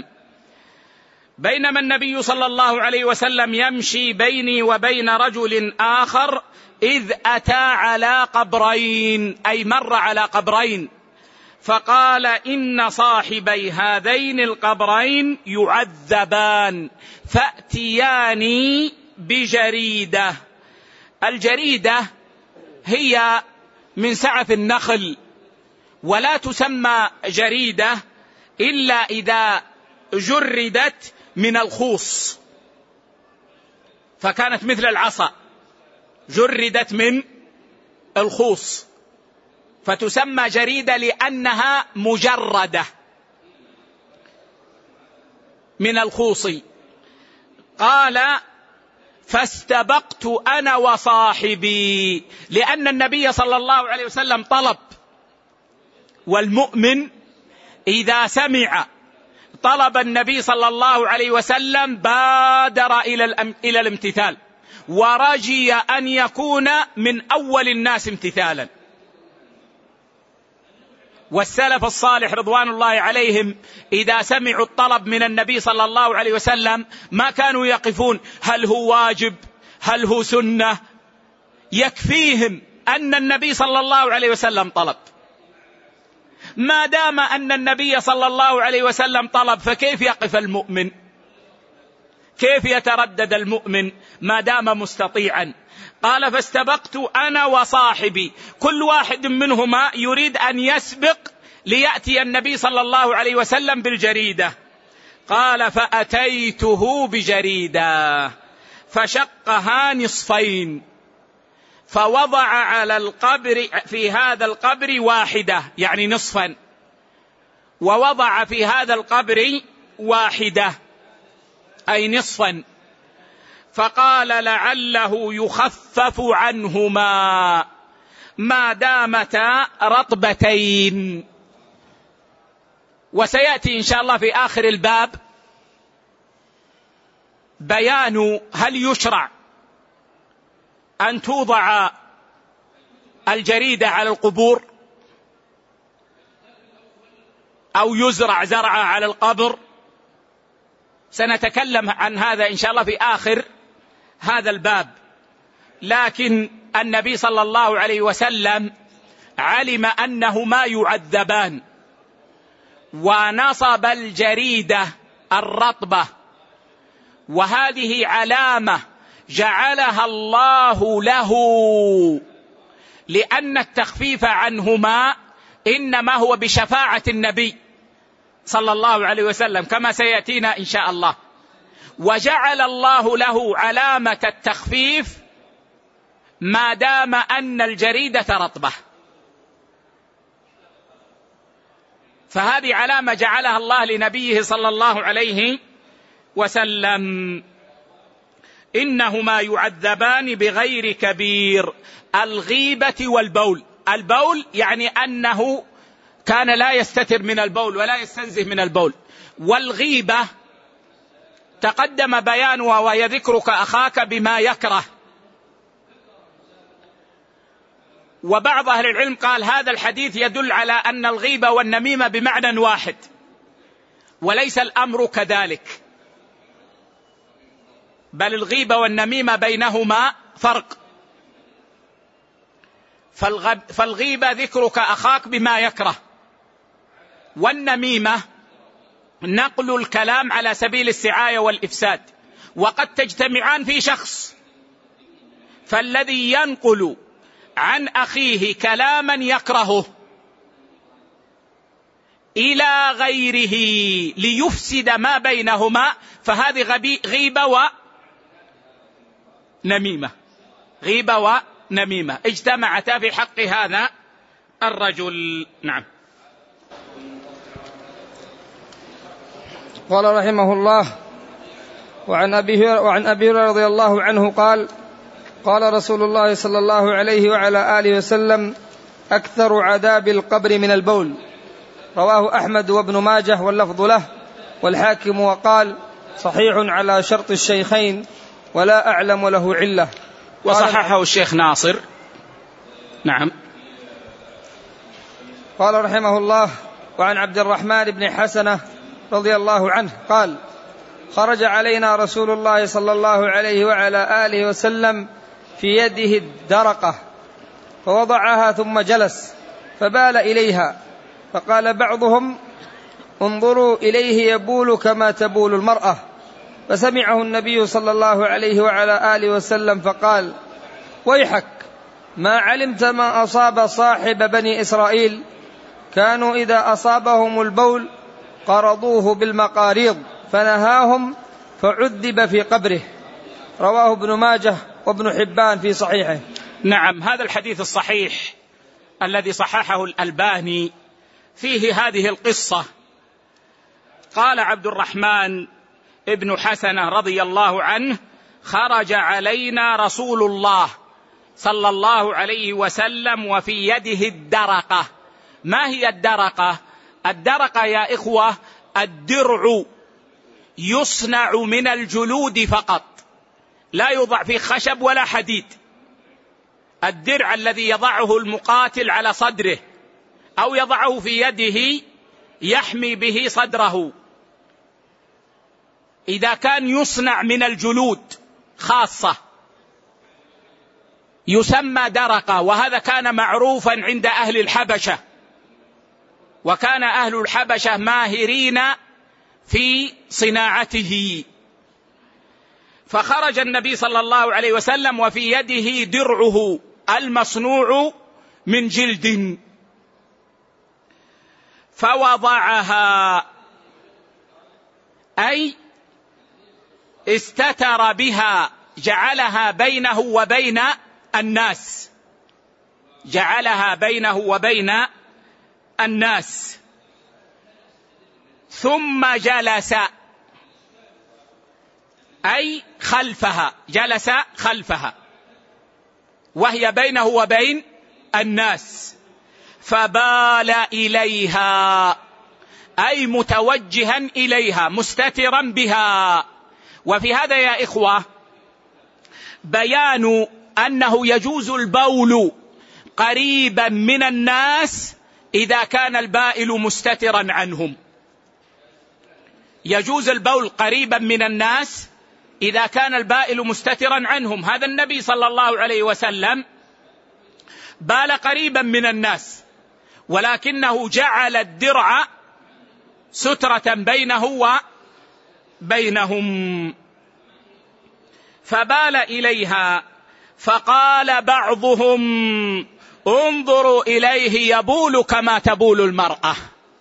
بينما النبي صلى الله عليه وسلم يمشي بيني وبين رجل آخر إذ أتى على قبرين، أي مر على قبرين، فقال: إن صاحبي هذين القبرين يعذبان فأتياني بجريدة. الجريدة هي من سعف النخل، ولا تسمى جريدة إلا إذا جردت من الخوص، فكانت مثل العصا جردت من الخوص فتسمى جريدة لأنها مجردة من الخوص. قال: فاستبقت أنا وصاحبي، لأن النبي صلى الله عليه وسلم طلب، والمؤمن إذا سمع طلب النبي صلى الله عليه وسلم بادر إلى الامتثال، ورجي أن يكون من أول الناس امتثالا. والسلف الصالح رضوان الله عليهم إذا سمعوا الطلب من النبي صلى الله عليه وسلم ما كانوا يقفون هل هو واجب هل هو سنة، يكفيهم أن النبي صلى الله عليه وسلم طلب. ما دام أن النبي صلى الله عليه وسلم طلب، فكيف يقف المؤمن؟ كيف يتردد المؤمن ما دام مستطيعا؟ قال: فاستبقت أنا وصاحبي، كل واحد منهما يريد أن يسبق ليأتي النبي صلى الله عليه وسلم بالجريدة. قال: فأتيته بجريدة فشقها نصفين فوضع على القبر في هذا القبر واحدة، يعني نصفا، ووضع في هذا القبر واحدة أي نصفا، فقال: لعله يخفف عنهما ما دامتا رطبتين. وسيأتي إن شاء الله في آخر الباب بيان هل يشرع أن توضع الجريدة على القبور أو يزرع زرعة على القبر. سنتكلم عن هذا إن شاء الله في آخر هذا الباب. لكن النبي صلى الله عليه وسلم علم أنهما يعذبان، ونصب الجريدة الرطبة، وهذه علامة جعلها الله له، لأن التخفيف عنهما إنما هو بشفاعة النبي صلى الله عليه وسلم كما سيأتينا إن شاء الله. وجعل الله له علامة التخفيف ما دام أن الجريدة رطبة، فهذه علامة جعلها الله لنبيه صلى الله عليه وسلم. إنهما يعذبان بغير كبير، الغيبة والبول. البول يعني أنه كان لا يستتر من البول ولا يستنزه من البول، والغيبة تقدم بيانها وهي ذكرك أخاك بما يكره. وبعض أهل العلم قال هذا الحديث يدل على أن الغيبة والنميمة بمعنى واحد، وليس الأمر كذلك، بل الغيبة والنميمة بينهما فرق. فالغيبة ذكرك أخاك بما يكره، والنميمة نقل الكلام على سبيل السعاية والإفساد، وقد تجتمعان في شخص. فالذي ينقل عن أخيه كلاما يكرهه إلى غيره ليفسد ما بينهما، فهذه غيبة ونميمة، غيبة ونميمة اجتمعتا في حق هذا الرجل. نعم. قال رحمه الله: وعن أبي هريرة رضي الله عنه قال: قال رسول الله صلى الله عليه وعلى آله وسلم: أكثر عذاب القبر من البول. رواه أحمد وابن ماجه واللفظ له، والحاكم وقال: صحيح على شرط الشيخين ولا أعلم له علة. وصححه الشيخ ناصر. نعم. قال رحمه الله: وعن عبد الرحمن بن حسنة رضي الله عنه قال: خرج علينا رسول الله صلى الله عليه وعلى آله وسلم في يده الدرقة فوضعها ثم جلس فبال إليها، فقال بعضهم: انظروا إليه يبول كما تبول المرأة. فسمعه النبي صلى الله عليه وعلى آله وسلم فقال: ويحك، ما علمت ما أصاب صاحب بني إسرائيل، كانوا إذا أصابهم البول قرضوه بالمقاريض فنهاهم فعذب في قبره. رواه ابن ماجه وابن حبان في صحيحه. نعم. هذا الحديث الصحيح الذي صححه الألباني فيه هذه القصة. قال عبد الرحمن ابن حسنة رضي الله عنه: خرج علينا رسول الله صلى الله عليه وسلم وفي يده الدرقة. ما هي الدرقة؟ الدرقة يا إخوة الدرع، يصنع من الجلود فقط، لا يوضع فيه خشب ولا حديد. الدرع الذي يضعه المقاتل على صدره أو يضعه في يده يحمي به صدره، إذا كان يصنع من الجلود خاصة يسمى درقة. وهذا كان معروفا عند أهل الحبشة، وكان أهل الحبشة ماهرين في صناعته. فخرج النبي صلى الله عليه وسلم وفي يده درعه المصنوع من جلد، فوضعها، أي استتر بها، جعلها بينه وبين الناس، جعلها بينه وبين الناس، ثم جلس، أي خلفها، جلس خلفها وهي بينه وبين الناس، فبال إليها، أي متوجها إليها مستترا بها. وفي هذا يا إخوة بيان أنه يجوز البول قريبا من الناس إذا كان البائل مستترا عنهم. يجوز البول قريبا من الناس إذا كان البائل مستترا عنهم. هذا النبي صلى الله عليه وسلم بال قريبا من الناس، ولكنه جعل الدرع سترة بينه وبينهم، فبال إليها. فقال بعضهم: انظروا إليه يبول كما تبول المرأة.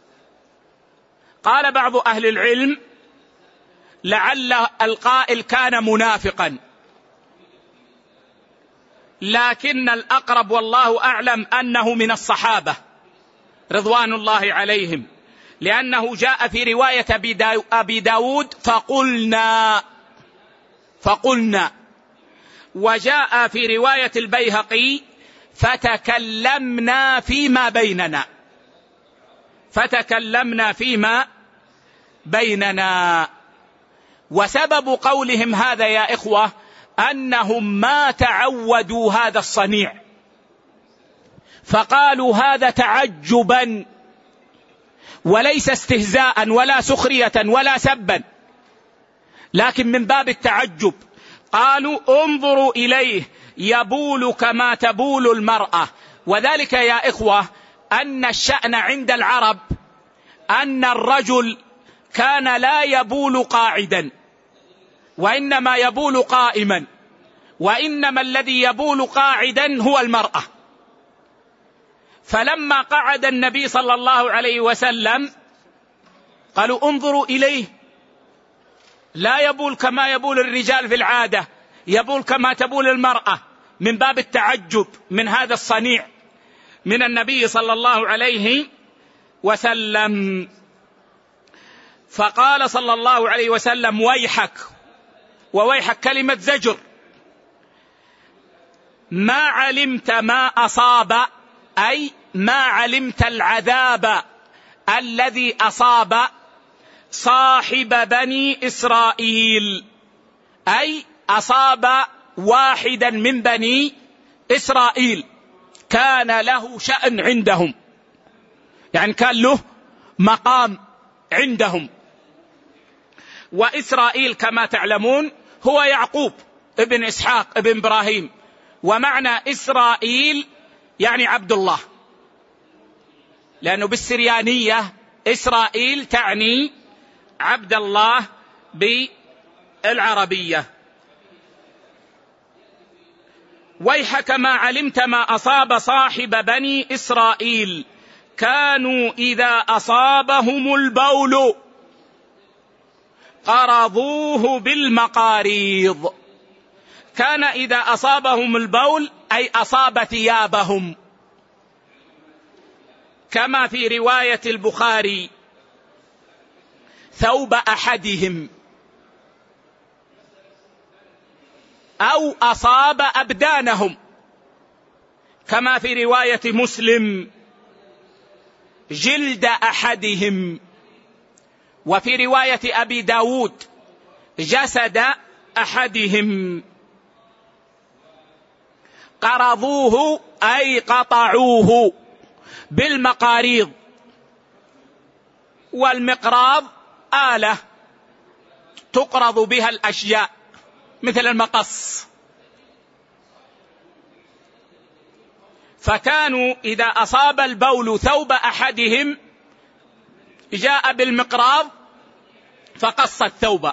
قال بعض أهل العلم: لعل القائل كان منافقا، لكن الأقرب والله أعلم أنه من الصحابة رضوان الله عليهم، لأنه جاء في رواية أبي داود فقلنا، وجاء في رواية البيهقي فتكلمنا فيما بيننا. وسبب قولهم هذا يا إخوة أنهم ما تعودوا هذا الصنيع، فقالوا هذا تعجبا وليس استهزاء ولا سخرية ولا سبا، لكن من باب التعجب. قالوا انظروا إليه يبول كما تبول المرأة. وذلك يا إخوة أن الشأن عند العرب أن الرجل كان لا يبول قاعدا وإنما يبول قائما، وإنما الذي يبول قاعدا هو المرأة. فلما قعد النبي صلى الله عليه وسلم قالوا انظروا إليه لا يبول كما يبول الرجال في العادة، يبول كما تبول المرأة، من باب التعجب من هذا الصنيع من النبي صلى الله عليه وسلم. فقال صلى الله عليه وسلم ويحك، وويحك كلمة زجر، ما علمت ما أصاب، أي ما علمت العذاب الذي أصاب صاحب بني إسرائيل، أي أصاب واحدا من بني إسرائيل كان له شأن عندهم، يعني كان له مقام عندهم. وإسرائيل كما تعلمون هو يعقوب ابن إسحاق ابن إبراهيم، ومعنى إسرائيل يعني عبد الله، لأنه بالسريانية إسرائيل تعني عبد الله بالعربية. ويحك ما علمت ما أصاب صاحب بني إسرائيل كانوا إذا أصابهم البول قرضوه بالمقاريض. كان إذا أصابهم البول أي أصاب ثيابهم، كما في رواية البخاري ثوب أحدهم، أو أصاب أبدانهم، كما في رواية مسلم جلد أحدهم، وفي رواية أبي داود جسد أحدهم. قرضوه أي قطعوه بالمقاريض، والمقراض آلة تقرض بها الأشياء مثل المقص. فكانوا إذا أصاب البول ثوب أحدهم جاء بالمقراض فقص الثوب،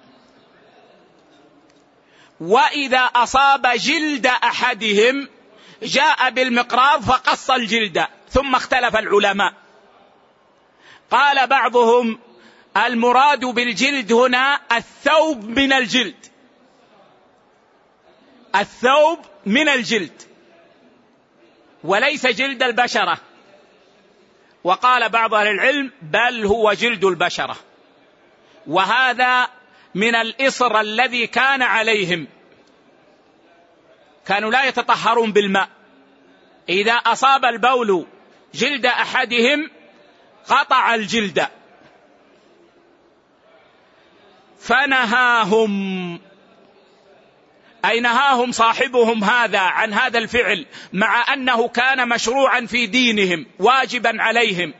وإذا أصاب جلد أحدهم جاء بالمقراض فقص الجلد. ثم اختلف العلماء، قال بعضهم المراد بالجلد هنا الثوب من الجلد، الثوب من الجلد وليس جلد البشرة. وقال بعض أهل العلم بل هو جلد البشرة، وهذا من الإصر الذي كان عليهم، كانوا لا يتطهرون بالماء، إذا أصاب البول جلد أحدهم قطع الجلد. فنهاهم، أي نهاهم صاحبهم هذا عن هذا الفعل، مع أنه كان مشروعا في دينهم واجبا عليهم.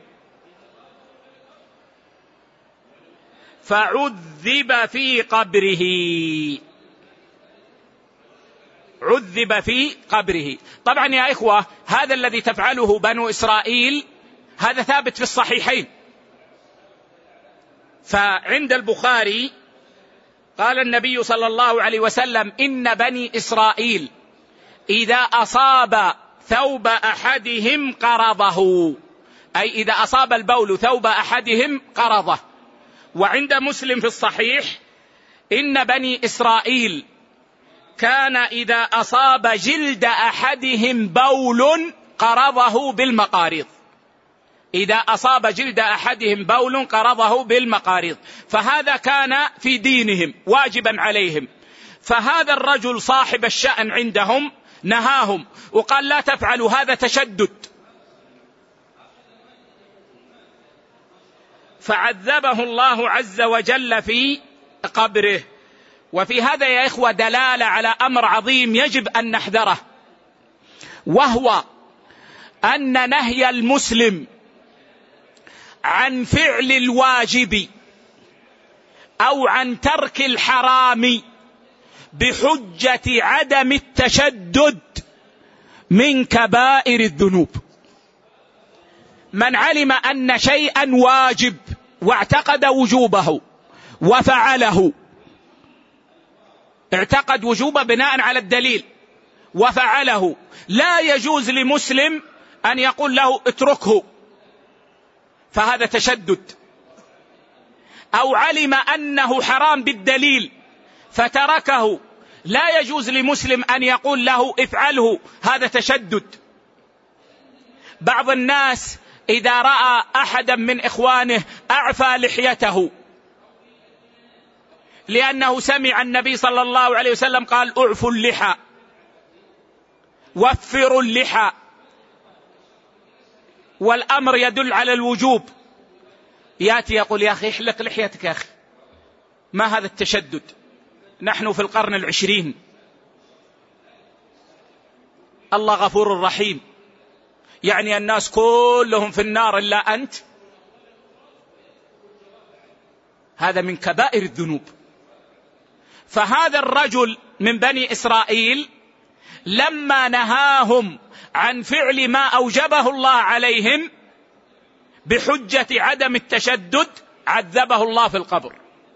فعذب في قبره، عذب في قبره. طبعا يا إخوة هذا الذي تفعله بنو إسرائيل هذا ثابت في الصحيحين. فعند البخاري قال النبي صلى الله عليه وسلم إن بني إسرائيل إذا أصاب ثوب أحدهم قرضه، أي إذا أصاب البول ثوب أحدهم قرضه. وعند مسلم في الصحيح إن بني إسرائيل كان إذا أصاب جلد أحدهم بول قرضه بالمقاريض، إذا أصاب جلد أحدهم بول قرضه بالمقاريض. فهذا كان في دينهم واجبا عليهم. فهذا الرجل صاحب الشأن عندهم نهاهم وقال لا تفعلوا، هذا تشدد. فعذبه الله عز وجل في قبره. وفي هذا يا إخوة دلالة على أمر عظيم يجب أن نحذره، وهو أن نهي المسلم عن فعل الواجب أو عن ترك الحرام بحجة عدم التشدد من كبائر الذنوب. من علم أن شيئا واجب واعتقد وجوبه وفعله، اعتقد وجوبه بناء على الدليل وفعله، لا يجوز لمسلم أن يقول له اتركه، فهذا تشدد. أو علم أنه حرام بالدليل فتركه، لا يجوز لمسلم أن يقول له افعله، هذا تشدد. بعض الناس إذا رأى أحدا من إخوانه أعفى لحيته لأنه سمع النبي صلى الله عليه وسلم قال اعفوا اللحى وفروا اللحى، والأمر يدل على الوجوب، يأتي يقول يا أخي احلق لحيتك يا أخي، ما هذا التشدد؟ نحن في القرن العشرين، الله غفور رحيم، يعني الناس كلهم في النار إلا أنت؟ هذا من كبائر الذنوب. فهذا الرجل من بني إسرائيل لما نهاهم عن فعل ما أوجبه الله عليهم بحجة عدم التشدد عذبه الله في القبر.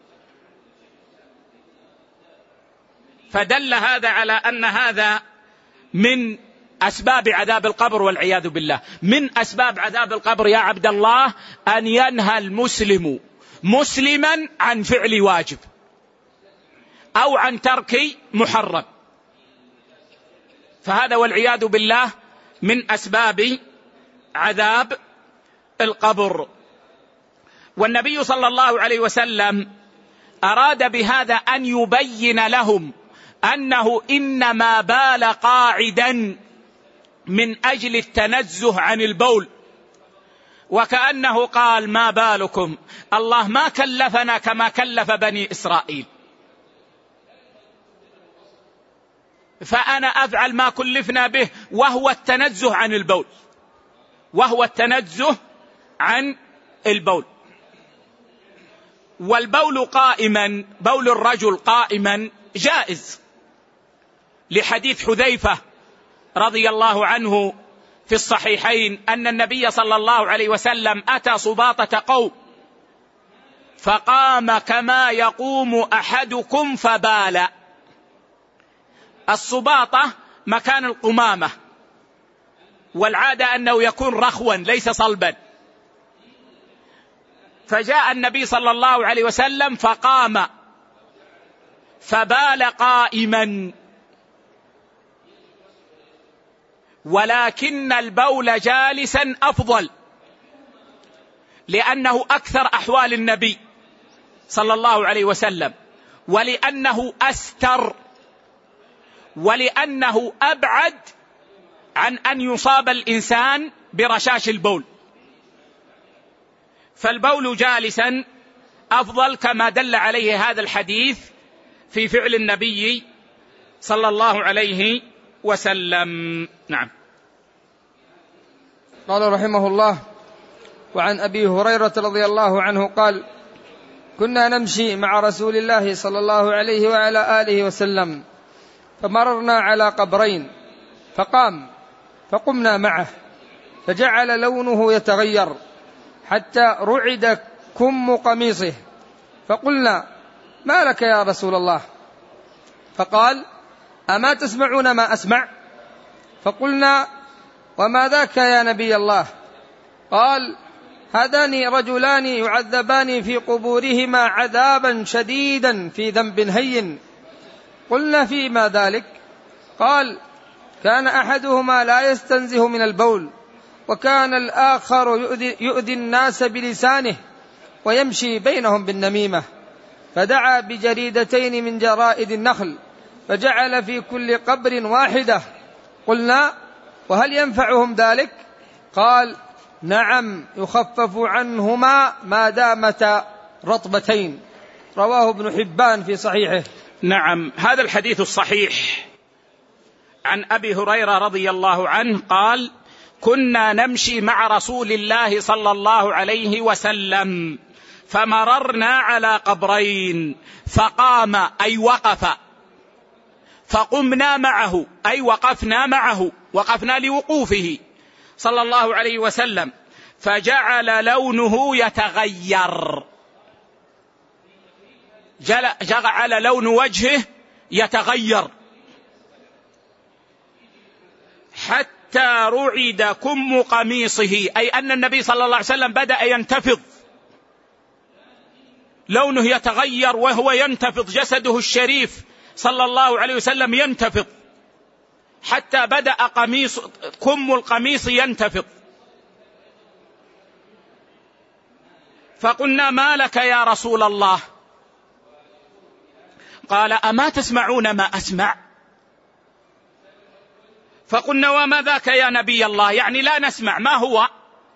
فدل هذا على أن هذا من أسباب عذاب القبر والعياذ بالله. من أسباب عذاب القبر يا عبد الله أن ينهى المسلم مسلما عن فعل واجب أو عن ترك محرم، فهذا والعياذ بالله من أسباب عذاب القبر. والنبي صلى الله عليه وسلم أراد بهذا أن يبين لهم أنه إنما بال قاعدا من أجل التنزه عن البول، وكأنه قال ما بالكم، الله ما كلفنا كما كلف بني إسرائيل، فأنا أفعل ما كلفنا به، وهو التنزه عن البول، وهو التنزه عن البول. والبول قائما، بول الرجل قائما جائز، لحديث حذيفة رضي الله عنه في الصحيحين أن النبي صلى الله عليه وسلم أتى سباطة قوم فقام كما يقوم أحدكم فبال. السباطة مكان القمامة، والعادة أنه يكون رخوا ليس صلبا، فجاء النبي صلى الله عليه وسلم فقام فبال قائما، ولكن البول جالسا أفضل، لأنه أكثر أحوال النبي صلى الله عليه وسلم، ولأنه أستر، ولأنه أبعد عن أن يصاب الإنسان برشاش البول، فالبول جالسا أفضل كما دل عليه هذا الحديث في فعل النبي صلى الله عليه وسلم. نعم. قال رحمه الله: وعن أبي هريرة رضي الله عنه قال: كنا نمشي مع رسول الله صلى الله عليه وعلى آله وسلم، فمررنا على قبرين، فقام فقمنا معه، فجعل لونه يتغير حتى رعد كم قميصه، فقلنا: ما لك يا رسول الله؟ فقال: أما تسمعون ما أسمع؟ فقلنا: وما ذاك يا نبي الله؟ قال: هذان رجلان يعذبان في قبورهما عذابا شديدا في ذنب هين. قلنا: فيما ذلك؟ قال: كان أحدهما لا يستنزه من البول، وكان الآخر يؤذي الناس بلسانه ويمشي بينهم بالنميمة. فدعا بجريدتين من جرائد النخل، فجعل في كل قبر واحدة. قلنا: وهل ينفعهم ذلك؟ قال: نعم، يخفف عنهما ما دامتا رطبتين. رواه ابن حبان في صحيحه. نعم. هذا الحديث الصحيح عن أبي هريرة رضي الله عنه قال: كنا نمشي مع رسول الله صلى الله عليه وسلم فمررنا على قبرين فقام أي وقف، فقمنا معه أي وقفنا معه، وقفنا لوقوفه صلى الله عليه وسلم، فجعل لونه يتغير، جعل لون وجهه يتغير حتى رعد كم قميصه، أي أن النبي صلى الله عليه وسلم بدأ ينتفض، لونه يتغير وهو ينتفض، جسده الشريف صلى الله عليه وسلم ينتفض حتى بدأ كم القميص ينتفض. فقلنا: ما لك يا رسول الله؟ قال: أما تسمعون ما أسمع؟ فقلنا: وما ذاك يا نبي الله؟ يعني لا نسمع، ما هو؟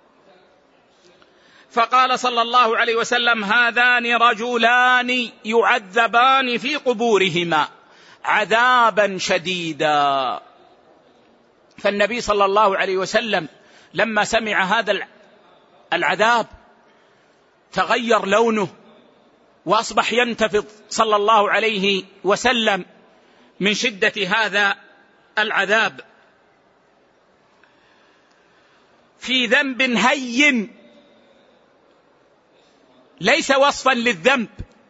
فقال صلى الله عليه وسلم: هذان رجلان يعذبان في قبورهما عذابا شديدا. فالنبي صلى الله عليه وسلم لما سمع هذا العذاب تغير لونه وأصبح ينتفض صلى الله عليه وسلم من شدة هذا العذاب. في ذنب هين، ليس وصفا للذنب،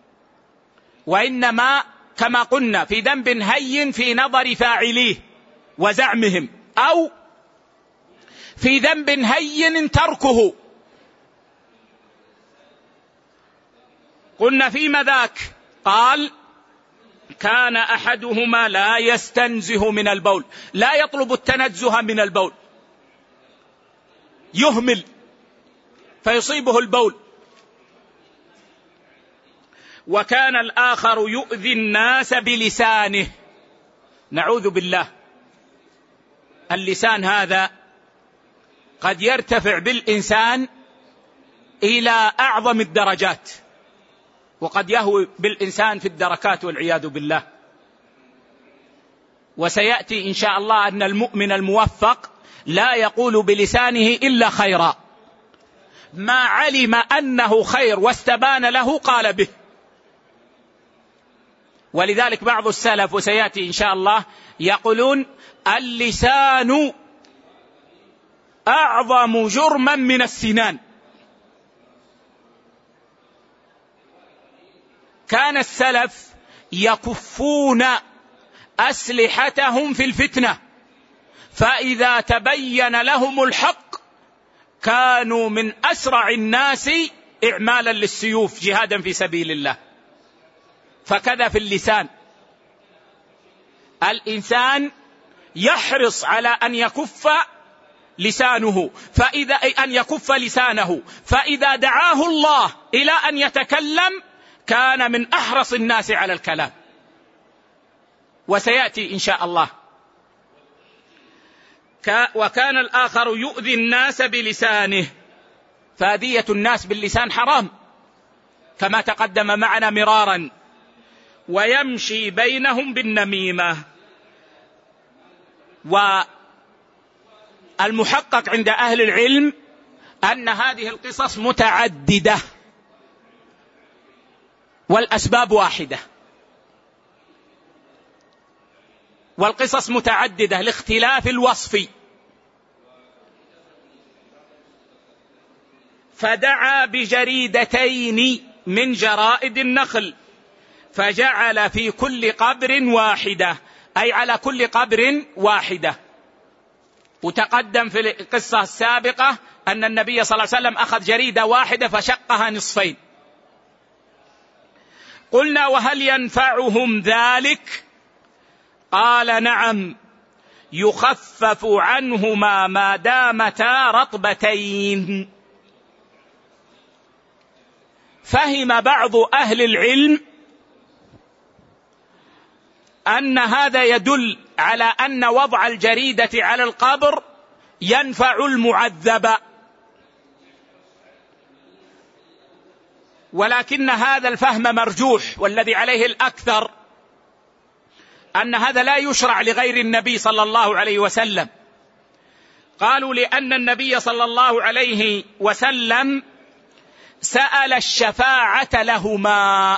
وإنما كما قلنا في ذنب هين في نظر فاعليه وزعمهم، أو في ذنب هين تركه. قلنا: فيما ذاك؟ قال: كان أحدهما لا يستنزه من البول، لا يطلب التنزه من البول، يهمل فيصيبه البول. وكان الآخر يؤذي الناس بلسانه، نعوذ بالله. اللسان هذا قد يرتفع بالإنسان إلى أعظم الدرجات، وقد يهوي بالإنسان في الدركات والعياذ بالله. وسيأتي إن شاء الله أن المؤمن الموفق لا يقول بلسانه إلا خيرا، ما علم أنه خير واستبان له قال به. ولذلك بعض السلف، وسيأتي إن شاء الله، يقولون: اللسان أعظم جرما من السنان. كان السلف يكفون أسلحتهم في الفتنة، فإذا تبين لهم الحق كانوا من أسرع الناس إعمالا للسيوف جهادا في سبيل الله. فكذا في اللسان، الإنسان يحرص على أن يكف لسانه، فإذا دعاه الله إلى أن يتكلم كان من أحرص الناس على الكلام. وسيأتي إن شاء الله. وكان الآخر يؤذي الناس بلسانه، فأذية الناس باللسان حرام كما تقدم معنا مرارا. ويمشي بينهم بالنميمة. والمحقق عند أهل العلم أن هذه القصص متعددة والأسباب واحدة، والقصص متعددة لاختلاف الوصف. فدعا بجريدتين من جرائد النخل فجعل في كل قبر واحدة، أي على كل قبر واحدة. وتقدم في القصة السابقة أن النبي صلى الله عليه وسلم أخذ جريدة واحدة فشقها نصفين. قلنا: وهل ينفعهم ذلك؟ قال: نعم، يخفف عنهما ما دامتا رطبتين. فهم بعض أهل العلم أن هذا يدل على أن وضع الجريدة على القبر ينفع المعذب، ولكن هذا الفهم مرجوح، والذي عليه الأكثر أن هذا لا يشرع لغير النبي صلى الله عليه وسلم. قالوا لأن النبي صلى الله عليه وسلم سأل الشفاعة لهما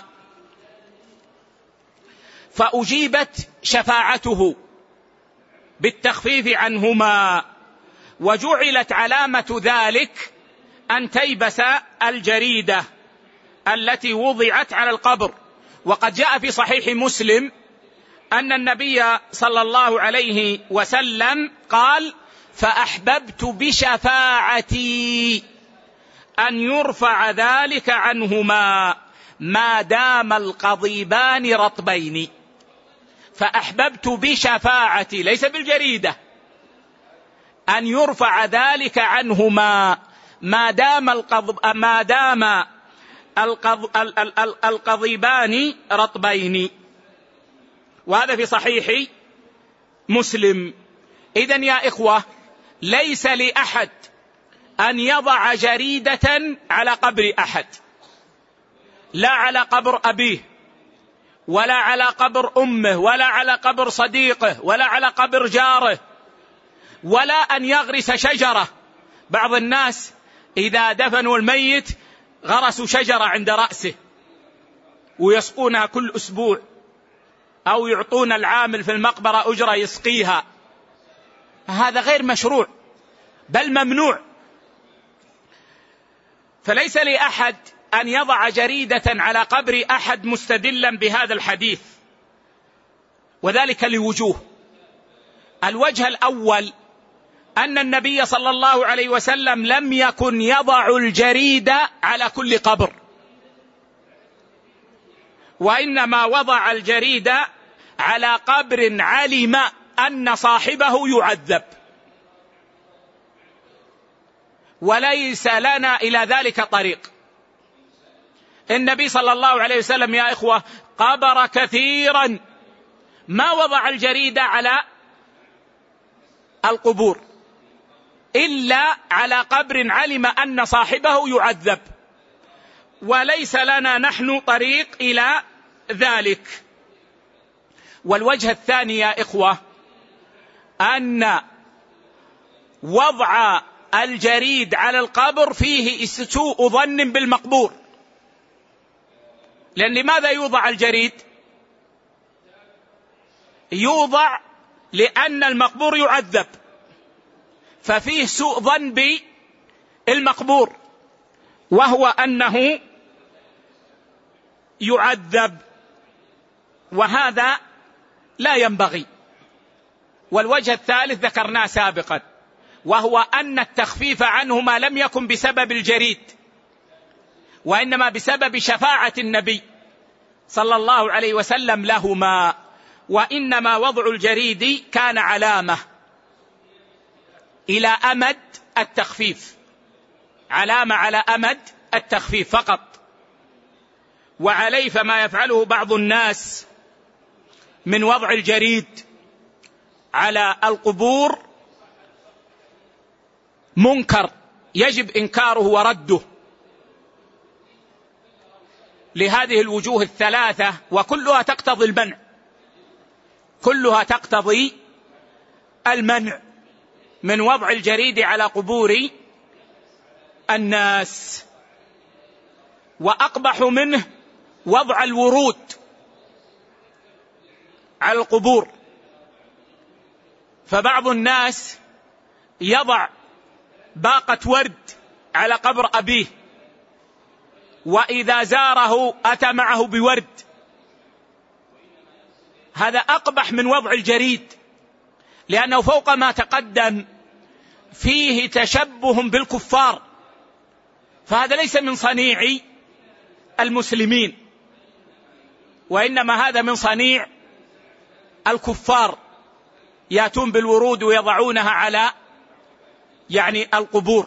فأجيبت شفاعته بالتخفيف عنهما، وجعلت علامة ذلك أن تيبس الجريدة التي وضعت على القبر. وقد جاء في صحيح مسلم أن النبي صلى الله عليه وسلم قال: فأحببت بشفاعتي أن يرفع ذلك عنهما ما دام القضيبان رطبين. فأحببت بشفاعتي، ليس بالجريدة، أن يرفع ذلك عنهما ما دام القضيبان رطبين. وهذا في صحيح مسلم. إذن يا إخوة، ليس لأحد أن يضع جريدة على قبر أحد، لا على قبر أبيه، ولا على قبر أمه، ولا على قبر صديقه، ولا على قبر جاره، ولا أن يغرس شجرة. بعض الناس إذا دفنوا الميت غرسوا شجرة عند رأسه ويسقونها كل أسبوع، أو يعطون العامل في المقبرة أجرة يسقيها. هذا غير مشروع بل ممنوع. فليس لأحد أن يضع جريدة على قبر أحد مستدلا بهذا الحديث، وذلك لوجوه. الوجه الأول أن النبي صلى الله عليه وسلم لم يكن يضع الجريدة على كل قبر، وإنما وضع الجريدة على قبر علم أن صاحبه يعذب، وليس لنا إلى ذلك طريق. النبي صلى الله عليه وسلم يا إخوة قبر كثيرا، ما وضع الجريدة على القبور إلا على قبر علم أن صاحبه يعذب، وليس لنا نحن طريق إلى ذلك. والوجه الثاني يا إخوة أن وضع الجريد على القبر فيه سوء ظن بالمقبور. لأن لماذا يوضع الجريد؟ يوضع لأن المقبور يعذب، ففيه سوء ظن بالمقبور، وهو أنه يعذب، وهذا لا ينبغي. والوجه الثالث ذكرناه سابقا، وهو أن التخفيف عنهما لم يكن بسبب الجريد، وإنما بسبب شفاعة النبي صلى الله عليه وسلم لهما. وإنما وضع الجريد كان علامة إلى أمد التخفيف، علامة على أمد التخفيف فقط. وعليه فما يفعله بعض الناس من وضع الجريد على القبور منكر يجب إنكاره ورده لهذه الوجوه الثلاثة، وكلها تقتضي المنع، كلها تقتضي المنع من وضع الجريد على قبور الناس. وأقبح منه وضع الورود على القبور. فبعض الناس يضع باقة ورد على قبر أبيه، وإذا زاره أتى معه بورد. هذا أقبح من وضع الجريد، لأنه فوق ما تقدم فيه تشبه بالكفار، فهذا ليس من صنيع المسلمين، وإنما هذا من صنيع الكفار، يأتون بالورود ويضعونها على القبور،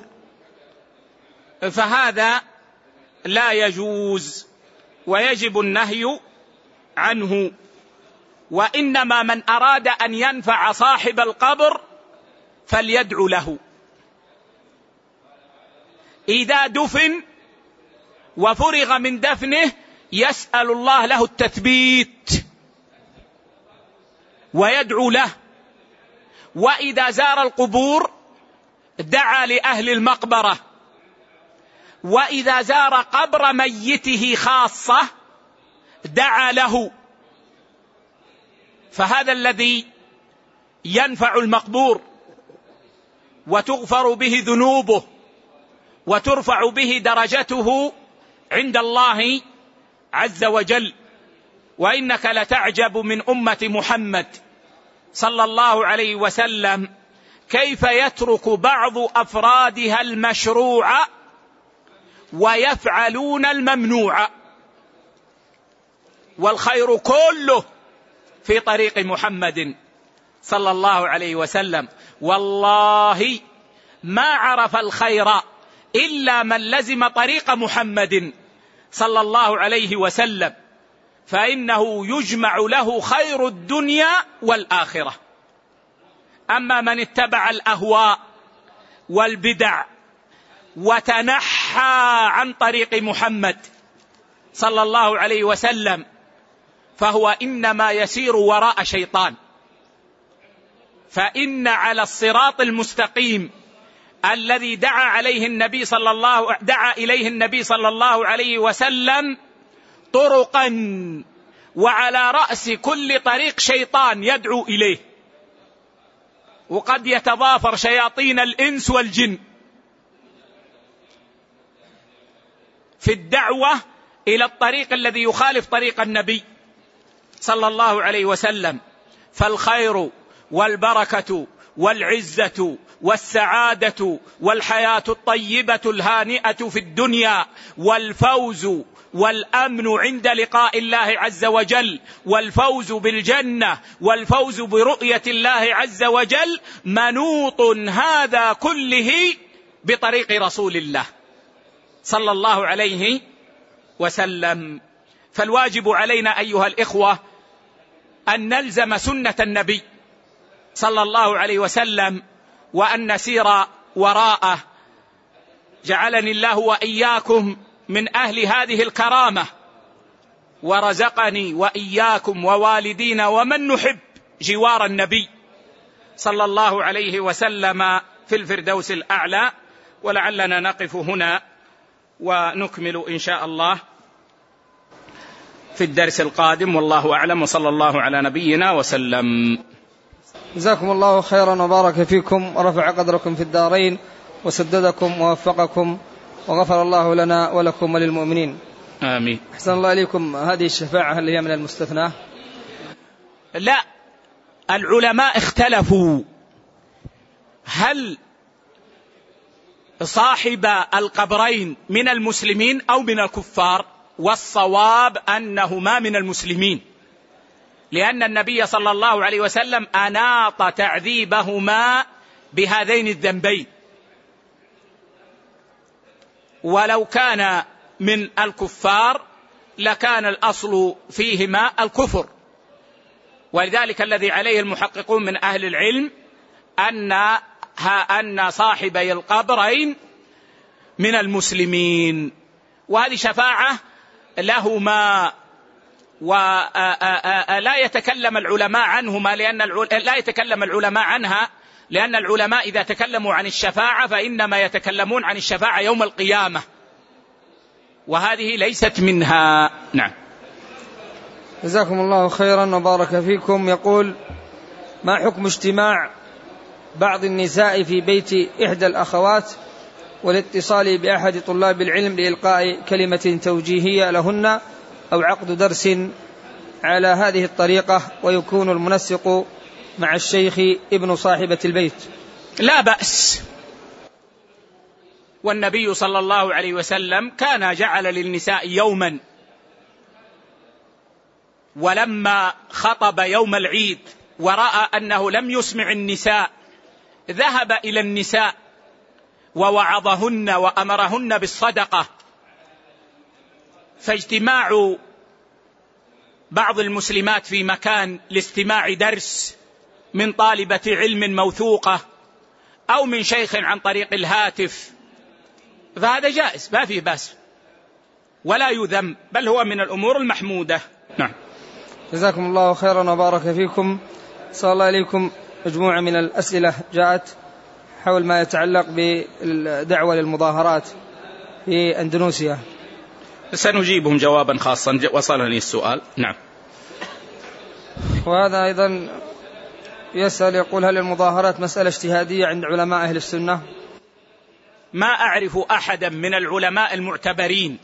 فهذا لا يجوز ويجب النهي عنه. وإنما من أراد أن ينفع صاحب القبر فليدعو له إذا دفن وفرغ من دفنه، يسأل الله له التثبيت ويدعو له. وإذا زار القبور دعا لأهل المقبرة، وإذا زار قبر ميته خاصة دعا له. فهذا الذي ينفع المقبور وتغفر به ذنوبه وترفع به درجته عند الله عز وجل. وإنك لتعجب من أمة محمد صلى الله عليه وسلم كيف يترك بعض أفرادها المشروع ويفعلون الممنوع، والخير كله في طريق محمد صلى الله عليه وسلم. والله ما عرف الخير إلا من لزم طريق محمد صلى الله عليه وسلم، فإنه يجمع له خير الدنيا والآخرة. أما من اتبع الأهواء والبدع وتنحى عن طريق محمد صلى الله عليه وسلم فهو إنما يسير وراء شيطان. فإن على الصراط المستقيم الذي دعا إليه النبي صلى الله عليه وسلم طرقا، وعلى رأس كل طريق شيطان يدعو إليه، وقد يتضافر شياطين الإنس والجن في الدعوة إلى الطريق الذي يخالف طريق النبي صلى الله عليه وسلم. فالخير والبركة والعزة والسعادة والحياة الطيبة الهانئة في الدنيا والفوز والأمن عند لقاء الله عز وجل والفوز بالجنة والفوز برؤية الله عز وجل منوط هذا كله بطريق رسول الله صلى الله عليه وسلم. فالواجب علينا أيها الإخوة أن نلزم سنة النبي صلى الله عليه وسلم وأن نسير وراءه. جعلني الله وإياكم من أهل هذه الكرامة، ورزقني وإياكم ووالدينا ومن نحب جوار النبي صلى الله عليه وسلم في الفردوس الأعلى. ولعلنا نقف هنا ونكمل إن شاء الله في الدرس القادم، والله أعلم، وصلى الله على نبينا وسلم. جزاكم الله خيرا وبارك فيكم ورفع قدركم في الدارين وسددكم ووفقكم وغفر الله لنا ولكم وللمؤمنين. آمين. أحسن الله إليكم. هذه الشفاعة هل هي من المستثنى؟ لا، العلماء اختلفوا هل صاحب القبرين من المسلمين أو من الكفار، والصواب أنهما من المسلمين، لأن النبي صلى الله عليه وسلم أناط تعذيبهما بهذين الذنبين. ولو كان من الكفار لكان الأصل فيهما الكفر. ولذلك الذي عليه المحققون من أهل العلم أن صاحبي القبرين من المسلمين، وهذه شفاعة لهما، ولا يتكلم العلماء عنهما لا يتكلم العلماء عنها، لأن العلماء إذا تكلموا عن الشفاعة فإنما يتكلمون عن الشفاعة يوم القيامة، وهذه ليست منها. نعم. جزاكم الله خيرا وبارك فيكم. يقول: ما حكم اجتماع بعض النساء في بيت إحدى الأخوات والاتصال بأحد طلاب العلم لإلقاء كلمة توجيهية لهن أو عقد درس على هذه الطريقة، ويكون المنسق مع الشيخ ابن صاحبة البيت؟ لا بأس، والنبي صلى الله عليه وسلم كان جعل للنساء يوما، ولما خطب يوم العيد ورأى أنه لم يسمع النساء ذهب إلى النساء ووعظهن وأمرهن بالصدقة. فاجتماع بعض المسلمات في مكان لاستماع درس من طالبة علم موثوقة أو من شيخ عن طريق الهاتف فهذا جائز، ما فيه بأس ولا يذم، بل هو من الأمور المحمودة. نعم. جزاكم الله خيرا وبارك فيكم. صلى الله عليكم. مجموعة من الأسئلة جاءت حول ما يتعلق بالدعوة للمظاهرات في أندونيسيا. سنجيبهم جوابا خاصا، وصلني السؤال. نعم. وهذا أيضا يسأل يقول: هل المظاهرات مسألة اجتهادية عند علماء أهل السنة؟ ما أعرف أحدا من العلماء المعتبرين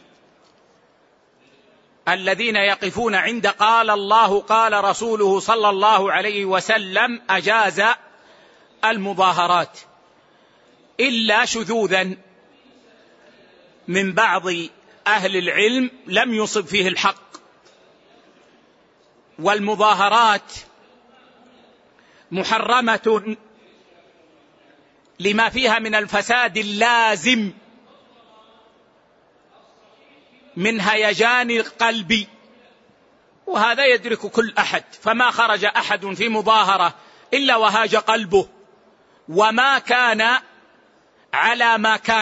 الذين يقفون عند قال الله قال رسوله صلى الله عليه وسلم أجاز المظاهرات، إلا شذوذا من بعض أهل العلم لم يصب فيه الحق. والمظاهرات محرمة لما فيها من الفساد اللازم من هيجان القلب، وهذا يدرك كل أحد، فما خرج أحد في مظاهرة إلا وهاج قلبه، وما كان على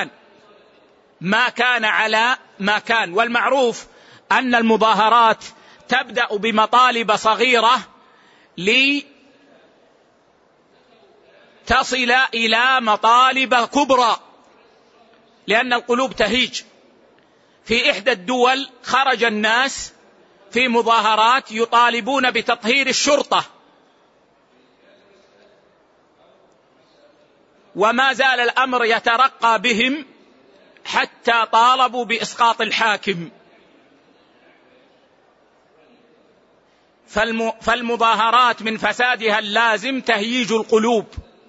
ما كان على ما كان. والمعروف أن المظاهرات تبدأ بمطالب صغيرة لتصل إلى مطالب كبرى، لأن القلوب تهيج. في إحدى الدول خرج الناس في مظاهرات يطالبون بتطهير الشرطة، وما زال الأمر يترقى بهم حتى طالبوا بإسقاط الحاكم. فالمظاهرات من فسادها اللازم تهييج القلوب،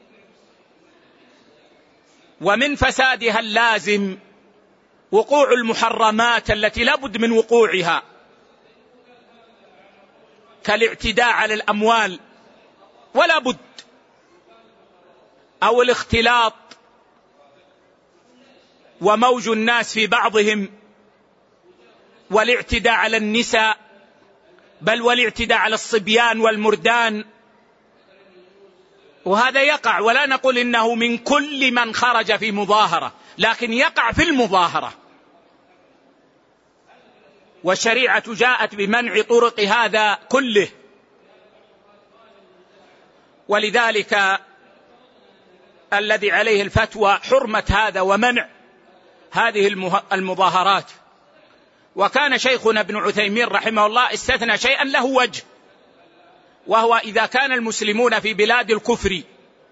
ومن فسادها اللازم وقوع المحرمات التي لابد من وقوعها، كالاعتداء على الأموال ولا بد، أو الاختلاط وموج الناس في بعضهم، والاعتداء على النساء، بل والاعتداء على الصبيان والمردان. وهذا يقع، ولا نقول إنه من كل من خرج في مظاهرة، لكن يقع في المظاهرة. والشريعة جاءت بمنع طرق هذا كله، ولذلك الذي عليه الفتوى حرمة هذا ومنع هذه المظاهرات. وكان شيخنا ابن عثيمين رحمه الله استثنى شيئا له وجه، وهو إذا كان المسلمون في بلاد الكفر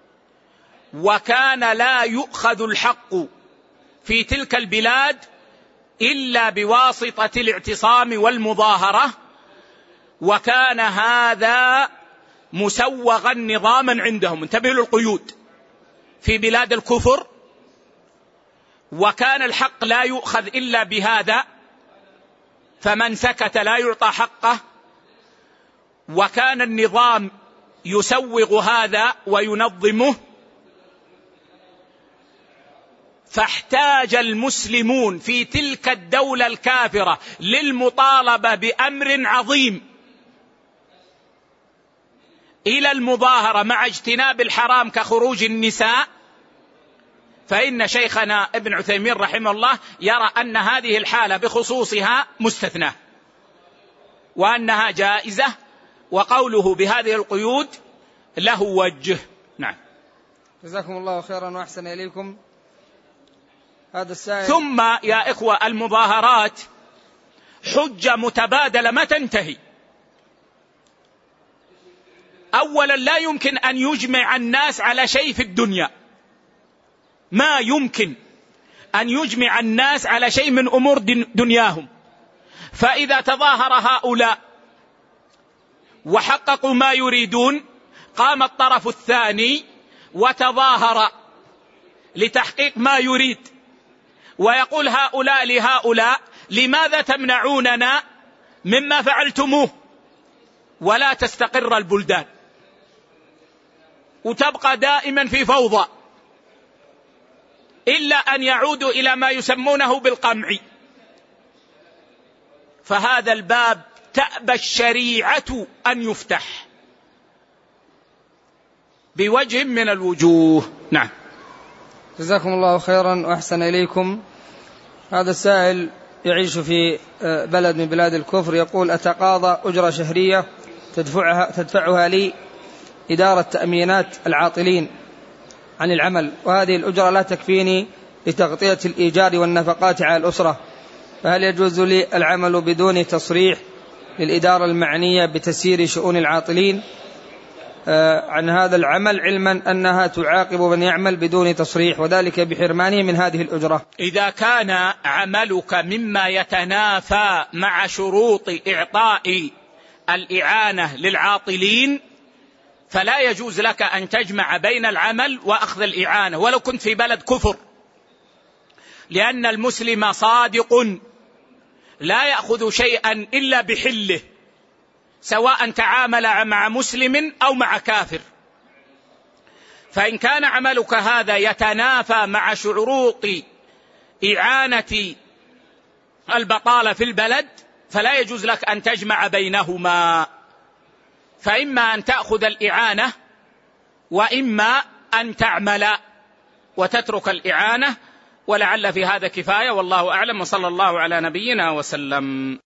وكان لا يؤخذ الحق في تلك البلاد إلا بواسطة الاعتصام والمظاهرة، وكان هذا مسوغا نظاما عندهم، انتبهوا للقيود، في بلاد الكفر وكان الحق لا يؤخذ إلا بهذا، فمن سكت لا يعطى حقه، وكان النظام يسوغ هذا وينظمه، فاحتاج المسلمون في تلك الدولة الكافرة للمطالبة بأمر عظيم إلى المظاهرة مع اجتناب الحرام كخروج النساء. فإن شيخنا ابن عثيمين رحمه الله يرى أن هذه الحالة بخصوصها مستثنى، وأنها جائزة، وقوله بهذه القيود له وجه. نعم. جزاكم الله خيرا وأحسن إليكم. هذا السائل: ثم يا إخوة، المظاهرات حجة متبادلة ما تنتهي. أولا لا يمكن أن يجمع الناس على شيء في الدنيا، ما يمكن أن يجمع الناس على شيء من أمور دنياهم. فإذا تظاهر هؤلاء وحققوا ما يريدون، قام الطرف الثاني وتظاهر لتحقيق ما يريد، ويقول هؤلاء لهؤلاء: لماذا تمنعوننا مما فعلتموه؟ ولا تستقر البلدان، وتبقى دائما في فوضى، إلا أن يعودوا إلى ما يسمونه بالقمع. فهذا الباب تأبى الشريعة أن يفتح بوجه من الوجوه. نعم. جزاكم الله خيرا وأحسن إليكم. هذا السائل يعيش في بلد من بلاد الكفر، يقول: أتقاضى أجرة شهرية تدفعها لي إدارة تأمينات العاطلين، عن العمل، وهذه الأجرة لا تكفيني لتغطية الإيجار والنفقات على الأسرة، فهل يجوز لي العمل بدون تصريح للإدارة المعنية بتسيير شؤون العاطلين عن هذا العمل، علما أنها تعاقب من يعمل بدون تصريح، وذلك بحرمانه من هذه الأجرة؟ إذا كان عملك مما يتنافى مع شروط إعطاء الإعانة للعاطلين فلا يجوز لك أن تجمع بين العمل وأخذ الإعانة ولو كنت في بلد كفر، لأن المسلم صادق لا يأخذ شيئا إلا بحله، سواء تعامل مع مسلم أو مع كافر. فإن كان عملك هذا يتنافى مع شروط إعانة البطالة في البلد فلا يجوز لك أن تجمع بينهما، فإما أن تأخذ الإعانة وإما أن تعمل وتترك الإعانة، ولعل في هذا كفاية، والله أعلم، وصلى الله على نبينا وسلم.